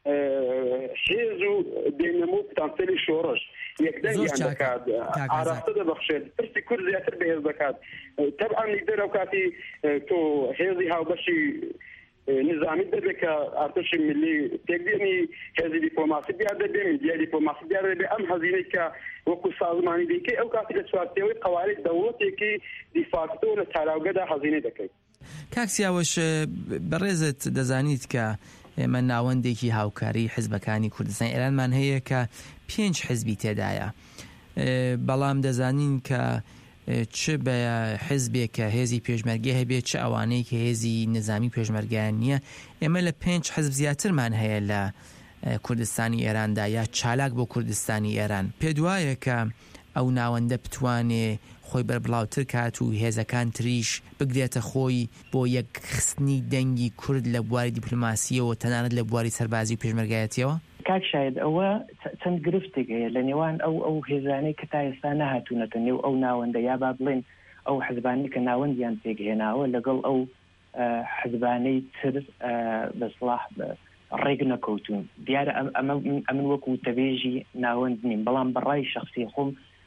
حێز و دێنەمە و پتانسێلی شۆڕەش یەکدەنگیان دەکات ئاراستە دەبەخشێت پرسی کورد زیاتر بەهێز دەکات تەبعا نیگدەر ئەو کاتی تۆ هێزی هاوبەشی نظامی دەبێت کە ئارتشی ملی تێکبێنی هێزی دیپلۆماسی دیار دەبێت میدیای دیپلۆماسی دیار دەبێت ئەم هەزینەی کە وەکو سازمانی دیکەی ئەو کاتی لە چوارچێوەی قەواعد دەوڵەتێکی دیفاکتۆ لە تاراوگەدا هەزینەی دەکەیت. کاک سیاوەش بەڕێزت دەزانیت کە ئێمە ناوەندێکی هاوکاری حیزبەکانی کوردستان ئێرانمان هەیە کە پێنج حیزبی تێدایە بەڵام دەزانین کە چ بە حزبێکە هێزی پێشمەرگی هەبێت چ ئەوانەی کە هێزی نظامی پێشمەرگیان نییە ئێمە لە پێنج حزب زیاترمان هەیە لە کوردستانی ئێراندا یا چالاک بۆ کوردستانی ئێران پێ دوایە کە ئەو ناوەندە بتوانێ خۆی بەربڵاوتر کات و هێزەکان تریش بگرێتە خۆی بۆ یەکخستنی دەنگی کورد لە بواری دیپلۆماسیەوە تەنانەت لە بواری سەربازی و پێشمەرگایەتیەوە کاک شاید ئەوە چەند گرفتێک هەیە لە نێوان ئەو ئەو هێزانەی کە تا ئێستا نەهاتوونەتە نێو ئەو ناوەندە یا با بڵێن ئەو حزبانەی کە ناوەندیان پێگەهێناوە لەگەڵ ئەو حزبانەی تر بەسڵاح ڕێگ نەکەوتون دیارە ئەمن وەکو تەبێژی ناوەند نیم بەڵام بەڕای شخصی خۆم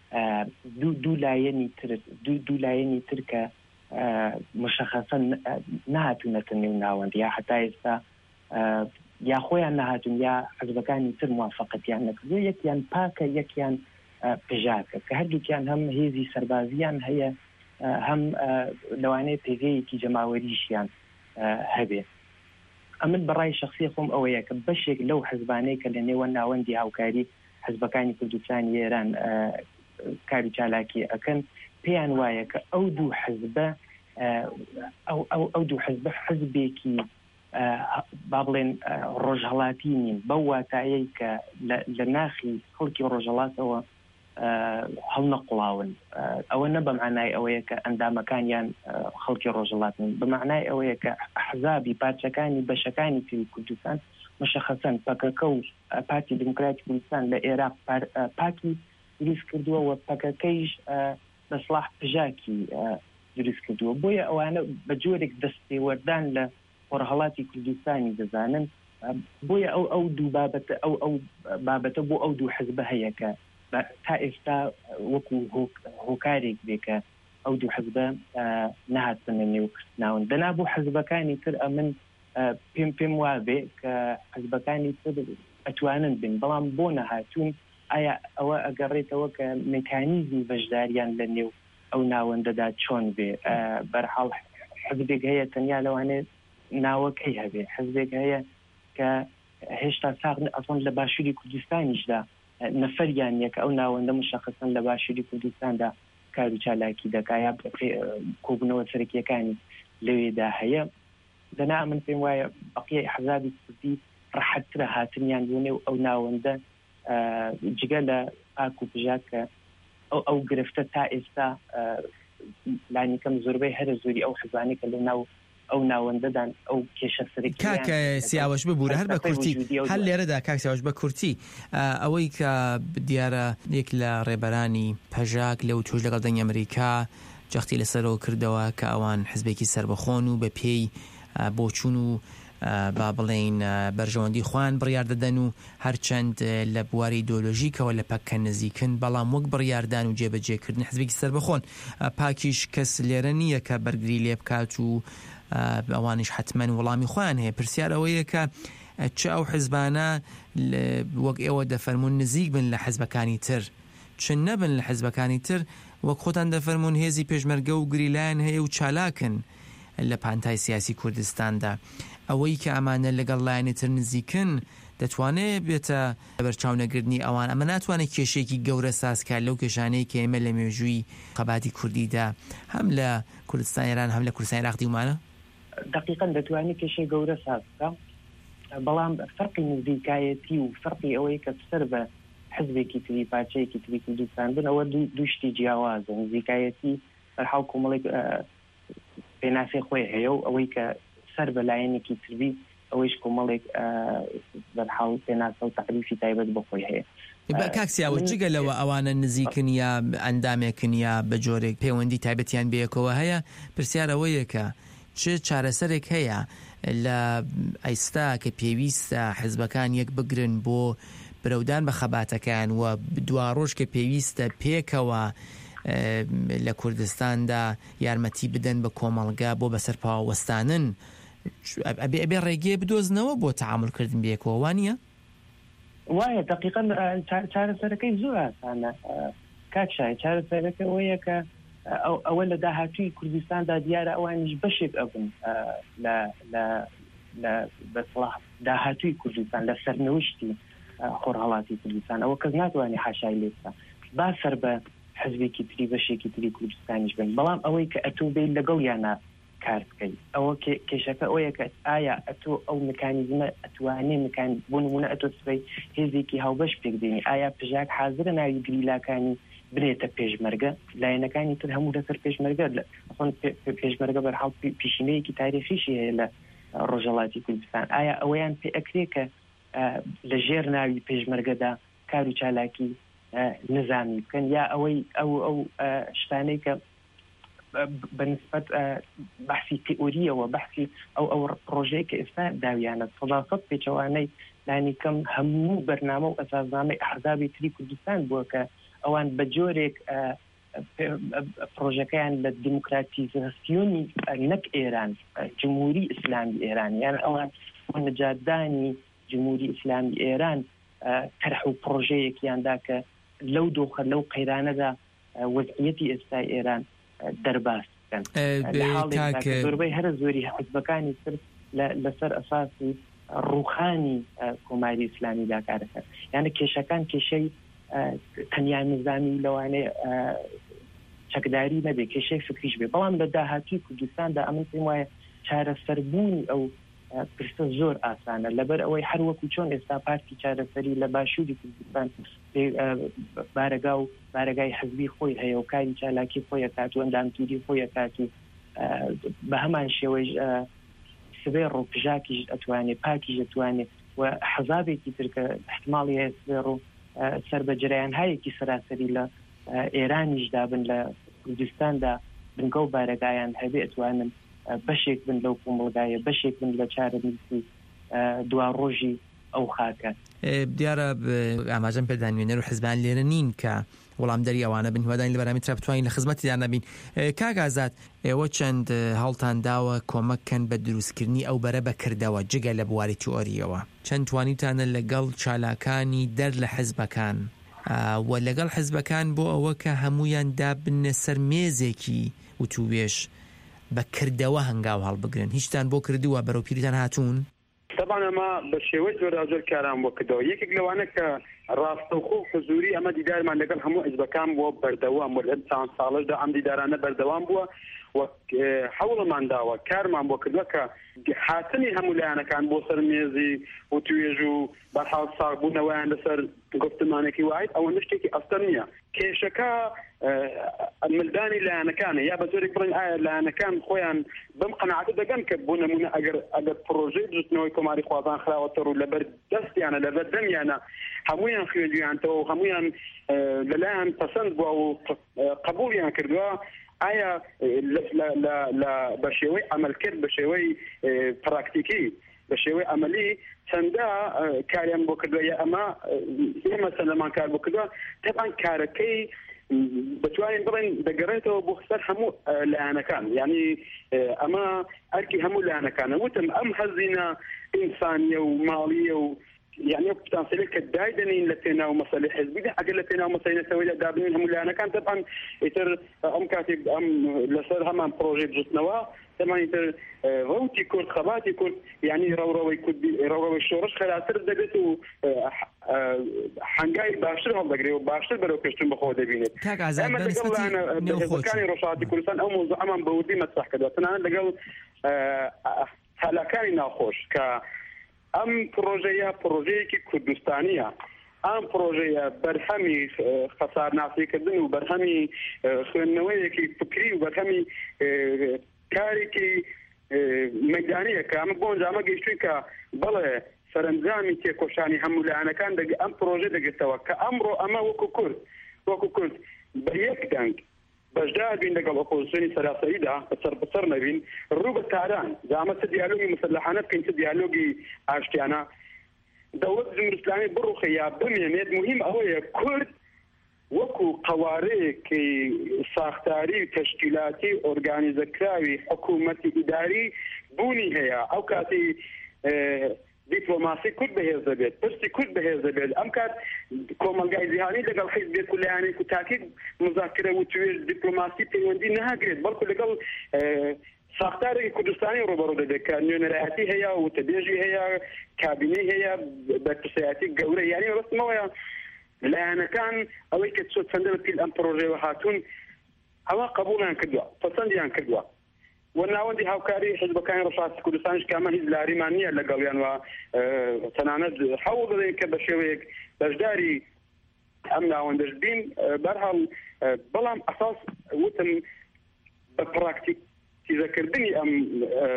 دوو لایەنی تر دوو لایەنی تر کە مشخصا نهاتوونەتە نێو ناوەند یا حتا ئێستا یا خۆیان نەهاتون یا حزبەکانی تر موافقەتیان نەکردو یەکیان پاکە یەکیان پژاکە کە هەردووکیان هەم هێزی سەربازیان هەیە هەم لەوانەیە پێگەیەکی جەماوەریشیان هەبێ ئەمن بەڕای شخصی خۆم ئەوەیە کە بەشێک لەو حزبانەی کە لە نێوە ناوەندی هاوکاری حزبەکانی کوردستانی ئێران کاری چالاکی ئەکەن پێیان وایە کە ئەو دوو حزبە ئەو دوو حزبە حزبێکی با بڵێن ڕۆژهەڵاتی نین بەو واتایەی کە لە ناخی خەڵکی ڕۆژهەڵاتەوە هەڵنەقڵاون ئەوە نە بەمعنای ئەوەیە کە ئەندامەکانیان خەڵکی ڕۆژهەڵاتن بەمعنای ئەوەیە کە حزابی پارچەکانی بەشەکانی تری کوردستان مشخصەن پەکەکە و پارتی دموکراتی کوردستان لە عێراق پاکی دروست کردووە و پەکەکەیش بەسڵاح پژاکی دروست کردووە بۆیە ئەوانە بە جۆرێک دەستێوەردان لە ڕۆژهەڵاتی کوردستانی دەزانن بۆیە ئەو ئەو دوو بابەتە ئەو ئەو بابەتە بۆ ئەو دوو حزبە هەیە کە تا ئێستا وەکو هۆکارێک بێکە ئەو دوو حزبە نهاتنە نێو ناون دەنا بۆ حزبەکانی تر ئەمن پێم پێم وابێ کە حزبەکانی تر ئەتوانن بن بەڵام بۆ نەهاتوون ئایا ئەوە ئەگەڕێتەوە کە مکانیزمی بەشداریان لە نێو ئەو ناوەندەدا چۆن بێ بەرحاڵ حزبێک هەیە تەنیا لەوانێت ناوەکەی هەبێ حزبێک هەیە کە هێشتا ساغن ئەسڵ لە باشووری کوردستانیشدا نەفەریان یەکە ئەو ناوەندە مشخصن لە باشووری کوردستاندا کار و چالاکی دەکا یا کۆبوونەوە سەرەکیەکانی لەوێدا هەیە دەنا من پێم وایە بەقیە حزابی کوردی ڕەحەتترە هاتنیان بوونێ و ئەو ناوەندە جگە لە پاک و پژاکە ئەو گرفتە تا ئێستا لانیکەم زۆربەی هەرە زۆری ئەو حزبانی کە لە ناو ئەو ناوەندەدان ئەو کێشە سەرەکی کاکە سیاوەش ببوورە هەر بە کورتی هەر لێرەدا کاک سیاوەش بە کورتی ئەوەی کە دیارە یەک لە ڕێبەرانی پەژاک لەو توش لەگەڵ دەنگی ئەمریکا جەختی لەسەرەوە کردەوە کە ئەوان حزبێکی سربەخۆن و بە پێی بۆچوون و با بڵێن بەرژەوەندی خوان بڕیار دەدەن و هەرچەند لە بواری ئیدۆلۆژیکەوە لە پەکە نزیکن بەڵام وەک بڕیاردان و جێبەجێکردن حزبێکی سربەخۆن پاکیش کەس لێرە نییە کە بەرگری لێ بکات و ئەوانش حتمەن وەڵامی خۆیان هەیە پرسیارەوەیە کە چ ئەو حزبانە وەک ئێوە دەفەرمون نزیک بن لە حزبەکانی تر چ نەبن لە حزبەکانی تر وەک خۆتان دەفەرمون هێزی پێشمەرگە و گریلایەن هەیە و چالاکن لە پانتای سیاسی کوردستاندا ئەوەی کە ئەمانە لەگەڵ لایەنی تر نزیکن دەتوانێت بێتە بەرچاونەگرنی ئەوان ئەمە ناتوانێت کێشێکی گەورە سازکار لەو کێشانەی کە ئێمە لە مێژووی قەباتی کوردیدا هەم لە کوردستان ئێران هەم لە کوردستانی عێراق دیومانە دقیقاً دەتوانێت کێشەی گەورە سازکە بەڵام فەرقی نزیکایەتی و فەرقی ئەوەی کە سەر بە حزبێکی تری پارچەیەکی تری کوردستان بن ئەوە دووشتی جیاوازە نزیکایەتی بەرحاڵ کۆمەڵێک پێناسەی خۆی هەیە و ئەوەی کە سەر بە لایەنێکی تری ئەوەیش کۆمەڵێک بەرحاڵ پێناسە و تعریفی تایبەت بەخۆی هەیە کاکسیاوە جگە لەوە ئەوانە نزیکن یا ئەندامێکن یا بە جۆرێک پەیوەندی تایبەتیان بەیەکەوە هەیە پرسیارەوەیە کە چ چارەسەرێک هەیە لە ئەیستا کە پێویستە حزبەکان یەک بگرن بۆ برەودان بە خەباتەکان و دوا ڕۆژ کە پێویستە پێکەوە لە کوردستاندا یارمەتی بدەن بە کۆمەڵگا بۆ بەسەر پاوەستانن ئەبێ ڕێگەیە بدۆزنەوە بۆ تەعاملکردن بەیەکەوە وانە؟ وایە دقیقاً چارەسەرەکەی زۆر ئاسانە کاکشای چارەسەرەکە ئەوەیە کە ئەوە لە داهاتووی کوردستاندا دیارە ئەوانش بەشێک ئەبن لە بەسڵاح داهاتووی کوردستان لە سەرنەوشتی خۆرهەڵاتی کوردستان ئەوە کەس ناتوانێت حاشای لێ بکات با سەر بە حزبێکی تری بەشێکی تری کوردستانیش بن بەڵام ئەوەی کە ئەتوو بێت لەگەڵ یانە کار بکەیت ئەوە کێشەکە ئەوەیە کە ئایا ئەتۆ ئەو مکانیزمە ئەتوانێ مکان بۆ نمونە ئەتۆ سبەی هێزێکی هاوبەش پێکدێنی ئایا پژاک حاضرە ناوی گریلاکانی برێتە پێشمەرگە لایەنەکانی تر هەموو لەسەر پێشمەرگە خۆن پێشمەرگە بەرحاڵ پیشینەیەکی تاریخیشی هەیە لە ڕۆژهەڵاتی کوردستان ئایا ئەوەیان پێ ئەکرێ کە لە ژێر ناوی پێشمەرگەدا کار و چالاکی نظامی بکەن یا ئەوەی ئەو ئەو شتانەی کە بەنسبەت بەحسی تئۆریەوە بەحسی ئەو ئەو ڕۆژەیە کە ئێستا داویانە سەداسەد پێچەوانەی لانی کەم هەموو بەرنامە و ئەساسنامەی ئەحزابی تری کوردستان بووە کە ئەوان بە جۆرێک پرۆژەکەیان لە دیموکراتیزاسیۆنی نەک ئێران جمهوری ئیسلامی ئێران یان ئەوان نەجاتدانی جمهوری ئیسلامی ئێران طرح و پرۆژەیەکیاندا کە لەو دۆخە لەو قەیرانەدا وەزعیەتی ئێستای ئێران دەرباس بکەن زۆربەی هەرە زۆری حزبەکانی تر لەسەر ئەساسی ڕوخانی کۆماری ئیسلامی داکارەکە یانە کێشەکان کێشەی تەنیا نظامی لەوانەیە چەکداری نەبێ کێشەی فکریش بێ بەڵام لە داهاتوی کوردستاندا ئەمن پێم وایە چارەسەربوونی ئەو پرسە زۆر ئاسانە لەبەر ئەوەی هەر وەکو چۆن ئێستا پارتی چارەسەری لە باشووری کوردستان بارەگا و بارەگای حزبی خۆی هەیە و کاری چالاکی خۆیە کات و ئەندامتوری خۆیە کات و بە هەمان شێوەی سبێ ڕۆپژاکیش ئەتوانێ پاکیش ئەتوانێ و حەزابێکی ترکە احتماڵی هەیە سبێ ڕۆ سەر بە جریان هایەکی سەراسەری لە ئێرانیشدا بن لە کوردستاندا بنگە و بارەگایان هەبێ ئەتوانن بەشێک بن لەو کۆمەڵگایە بەشێک بن لە چارەنووسی دوا ڕۆژی ئەو خاکە دیارە ئاماژەم پێدانوێنەر و حزبان لێرە نین کە وەڵام دەری ئەوانە بن هیوادانی لە بەرامی ترا بتوانین لە خزمەتیان نەبین کاک ئازاد ئێوە چەند هەڵتان داوە کۆمەککەن بە دروستکردنی ئەو بەرە بەکردەوە جگە لە بواری تیۆریەوە چەند توانیتانە لەگەڵ چالاکانی دەر لە حزبەکان و لەگەڵ حزبەکان بۆ ئەوە کە هەمویان دابنە سەر مێزێکی وتوبێش بەکردەوە هەنگاو هەڵبگرن هیچتان بۆ کردووە بەرەو پیرتان هاتوون طبعا ئەمە بە شێوەی زۆر زۆر کاران بۆ کردەوە یەکێک لەوانە کە ڕاستەوخۆ حزوری ئەمە دیدارمان لەگەڵ هەموو حزبەکان بۆ بەردەوام بۆ لەم چەند ساڵەشدا ئەم دیدارانە بەردەوام بووە و حەوڵمان داوە کارمان بۆ کردووە کە هاتنی هەموو لایەنەکان بۆ سەر مێزی و توێژ و بەرحاڵ ساغبوونەوەیان لەسەر گفتمانێکی وایت ئەوە شتێکی ئەستە نییە کێشەکە ملدانی لایەنەکانە یا بە زۆرێک بڵین ئایا لایەنەکان خۆیان بەم قەناعەتە دەگەن کە بۆ نمونە ئەگەر ئەگەر پرۆژەی دروستنەوەی کۆماری خوازان خراوەتەر و لەبەر دەستیانە لەبەر دەمیانە هەمویان خوێندویانتەوە و هەمویان لەلایەن پەسەند بووە و قبوڵیان کردووە ئایا بە شێوەی ئەمەلکرد بە شێوەی پراکتیکی بە شێوەی ئەمەلی چەندە کاریان بۆ کردووە یا ئەمە ئێمە چەندەمان کار بۆ کردووە تەبعاً کارەکەی بتوانین بڵێن دەگەڕێتەوە بۆ سەر هەموو لایەنەکان یعنی ئەمە ئەرکی هەموو لایەنەکانە وتم ئەم هەزینە ئینسانیە و ماڵیە و يعني بتنسلك كدايدنين لتنا ومصالح حزبية أقل لتنا ومصالح سوية دابنين هم اللي أنا كان طبعا يتر أم كاتب أم لصار هم بروجيت جسنوا طبعا يتر روتي كل خباتي كل يعني رو رو يكون رو رو الشورش خلاصر دقته حنجاي باشر هم دقري وباشر برو كشتم بخود بينه. كاك عزام بالنسبة أنا كان رشاتي كل سنة أو موضوع أمام بودي ما تصح كذا أنا لقول هلا كان ناخوش ك ئەم پرۆژەیە پرۆژەیەکی کوردستانیە ئەم پرۆژەیە بەرهەمی خەسارناسیکردن و بەرهەمی خوێندنەوەیەکی فکری و بەرهەمی کارێکی مەیدانیە کە ئەمە بۆ ئەنجامە گەیشتووی کە بەڵێ سەرنجامی تێکۆشانی هەموو لایەنەکان ئەم پرۆژە دەگرێتەوە کە ئەمڕۆ ئەمە وەکو کورد وەکو کورد بە یەک دەنگ بەشدار بین لەگەڵ ئۆپۆزیسیۆنی سەراسەریدا بەسەر بەسەر نەبین ڕوو بە تاران زعما چ دیالۆگی مسلحانە بکەین چ دیالۆگی ئاشتیانە دەوڵەت جمهوری ئیسلامی بڕوخە یا بمێنێت مهم ئەوەیە کورد وەکو قەوارەیەکی ساختاری و تەشکیلاتی ئۆرگانیزەکراوی حکوومەتی ئیداری بوونی هەیە ئەو کاتی دیپلۆماسی کورد بەهێز دەبێت پرسی کورد بەهێز دەبێت ئەم کات کۆمەلگای جیهانی لەگەڵ حیزبێک و لایەنێک و تاکید مذاکرە و توێژ دیپلۆماسی پەیوەندی ناگرێت بەڵکو لەگەڵ ساختارێکی کوردستانی ڕوبەڕوو دەبێت کە نوێنەرایەتی هەیە و تەبێژی هەیە کابینەی هەیە بەرپرسایەتی گەورە یعنی ڕستمەوەیە لأن كان أويك تسوت سندبت كل أمبروجي وهاتون أو قبولان كدوا فصنديان كدوا والناودي هاوكاري حزب كان رشاة كردستان كمان هز لاريمانية لقاليان وتناند حوض ذلك بشويك بجداري أمنا وندجبين برهال بلام أساس وتم ببراكتيك تذكردني أم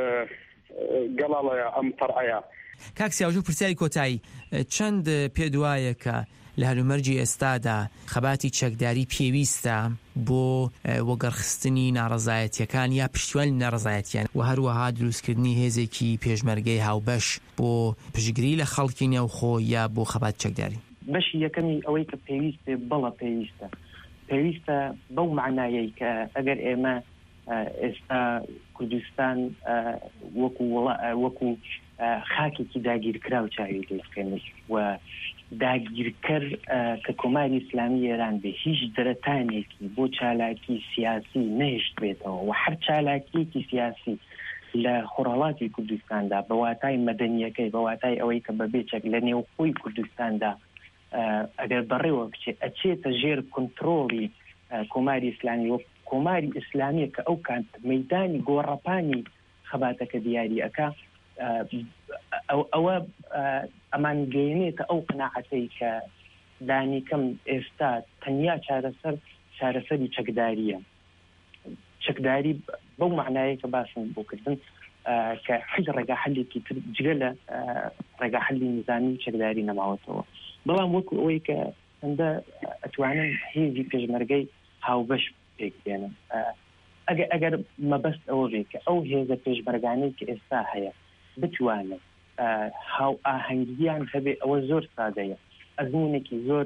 قلالة أم طرعيا کاکسیاوژوو پرسیاری کۆتایی چەند پێ دوایە کە لە هەلومەرجی ئێستادا خەباتی چەکداری پێویستە بۆ وەگەڕخستنی ناڕەزایەتیەکان یا پشتیوانی ناڕەزایەتیان و هەروەها دروستکردنی هێزێکی پێشمەرگەی هاوبەش بۆ پشتگیری لە خەڵکی نێوخۆ یا بۆ خەبات چەکداری. بەشی یەکەمی ئەوەی کە پێویستێ بەڵە پێویستە پێویستە بەو معنایەی کە ئەگەر ئێمە ئێستا کوردستان وەکو وەکو خاکێکی داگیرکرا و چاوی لێکەنی و داگیرکەر کە کۆماری ئیسلامی ئێران بێ هیچ دەرەتانێکی بۆ چالاکی سیاسی نەهێشت بێتەوە و هەر چالاکیەکی سیاسی لە خۆڕەڵاتی کوردستاندا بە واتای مەدەنیەکەی بە واتای ئەوەی کە بەبێ چەک لە نێوخۆی کوردستاندا ئەگەر بەڕێوە بچێت ئەچێتە ژێر کۆنتڕۆڵی کۆماری ئیسلامی وە کۆماری ئیسلامیە کە ئەو کات مەیدانی گۆڕەپانی خەباتەکە دیاری ئەکا ئەوە ئەمان گەیەنێتە ئەو قناعەتەی کە دانیکەم ئێستا تەنیا چارەسەر چارەسەری چەکداریە چەکداری بەو معنایە کە باسم بۆ کردن کە حیز ڕێگاحەلێکی تر جگە لە ڕێگاحەلی نظامی و چەکداری نەماوەتەوە بەڵام وەکو ئەوەی کە هەندە ئەتوانن هێزی پێشمەرگەی هاوبەش پێکدێنن ئەگەر مەبەست ئەوە بێ کە ئەو هێزە پێشمەرگانەی کە ئێستا هەیە بتوانێت هاو ئاهەنگیان هەبێ ئەوە زۆر سادەیە ئەزمونێکی زۆر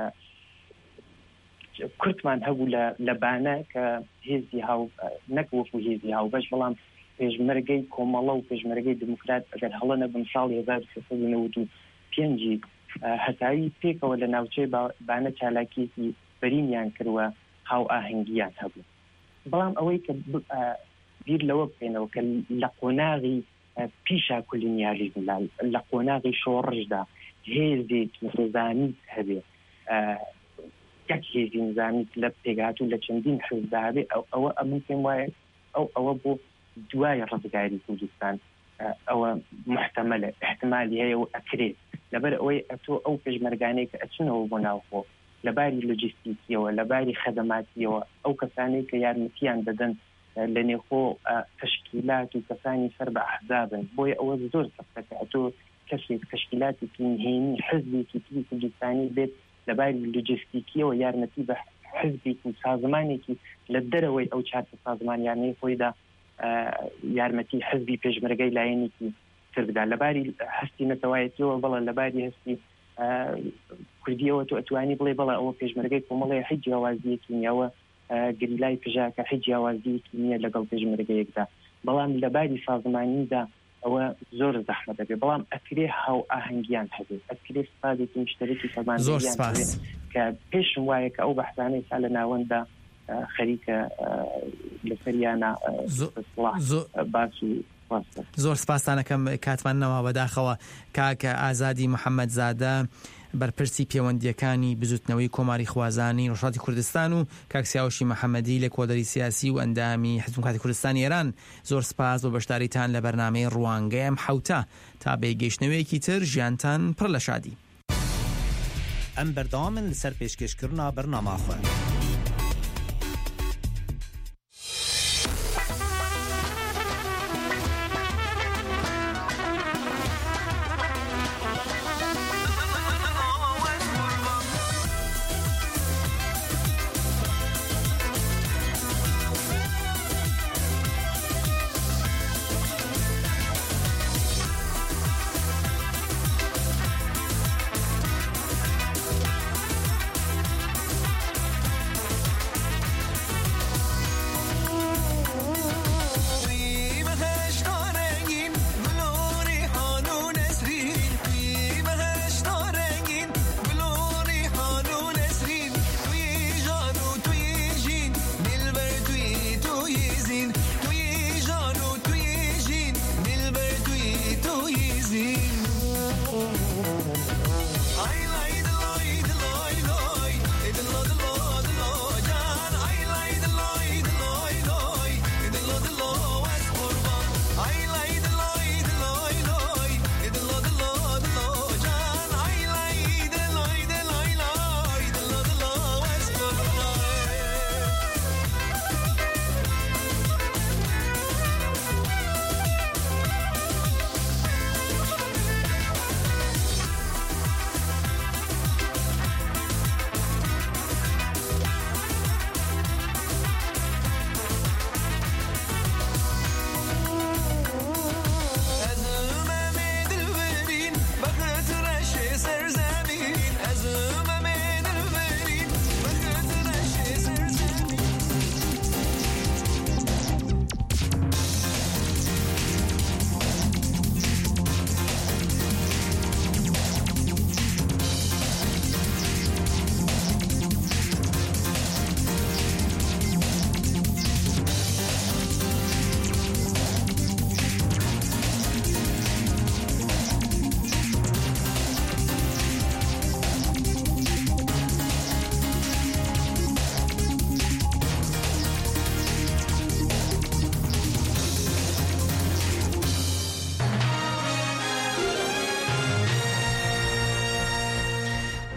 کورتمان هەبوو لە بانە کە هێزی هاو نەک وەکو هێزی هاوبەش بەڵام پێشمەرگەی کۆمەڵە و پێشمەرگەی دموکرات ئەگەر هەڵە نەبن ساڵی هەزار سێسەد و نەوەت و پێنجی هەتاوی پێکەوە لە ناوچەی بانە چالاکیەکی بەرینیان کردووە هاو ئاهەنگیان هەبوو بەڵام ئەوەی کە بیر لەوە بکەینەوە کە لە قۆناغی پیشا کولینیالیزم لە قۆناغی شۆڕژدا هێزێک نظامی هەبێ یەک هێزی نظامی لە پێگاتوو لە چەندین حزبدا هەبێ ئەوە ئەمن پێم وایە ئەو ئەوە بۆ دوای ڕزگاری کوردستان ئەوە محتەمەلە احتمالی هەیە و ئەکرێت لەبەر ئەوەی ئەتۆ ئەو پێشمەرگانەی کە ئەچنەوە بۆ ناوخۆ لەباری لۆجیستیکیەوە لەباری خەدەماتیەوە ئەو کەسانەی کە یارمەتیان دەدەن لە نێوخۆ تەشکیلات و کەسانی سەر بە ئەحزابن بۆیە ئەوە زۆر سەختەکە ئەتۆ کەسێک تەشکیلاتێکی نهێنی حزبێکی تری کوردستانی بێت لەباری لۆجیستیکیەوە یارمەتی بە حزبێکی سازمانێکی لە دەرەوەی ئەو چارتە سازمانیانەی خۆیدا یارمەتی حزبی پێشمەرگەی لایەنێکی تردا لەباری هەستی نەتەوایەتیەوە بەڵە لەباری هەستی کوردیەوە تو ئەتوانی بڵێ بەڵە ئەوە پێشمەرگەی کۆمەڵی حیج جیاوازیەکی نیەوە گریلای پژاکە حیج جیاوازیەکی نییە لەگەڵ پێشمەرگەیەکدا بەڵام لەباری سازمانیدا ئەوە زۆر زەحمە دەبێت بەڵام ئەکرێ هاو ئاهەنگیان هەبێت ئەکرێ سادێکی مشتەرەکی سازمانیان هەبێت کە پێشم وایە کە ئەو بەحثانەی سا لە ناوەندا خەریکە لەسەریانە باس و زۆر سپاسانەکەم کاتمانەوە بەداخەوە کاکە ئازادی محەممەد زادە بەرپرسی پەیوەندیەکانی بزوتنەوەی کۆماری خوازانی ڕۆژهەڵاتی کوردستان و کاکسیاوشی محەممەدی لە کۆدەری سیاسی و ئەندامی حزب دموکراتی کوردستانی ئێران زۆر سپاس بۆ بەشداریتان لە بەرنامەی ڕوانگەی ئەم حەوتە تا بێگەیشتنەوەیەکی تر ژیانتان پڕ لە شادی ئەم بەردەوامن لەسەر پێشکەشکردنا بەرنامەخۆ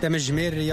دمجمير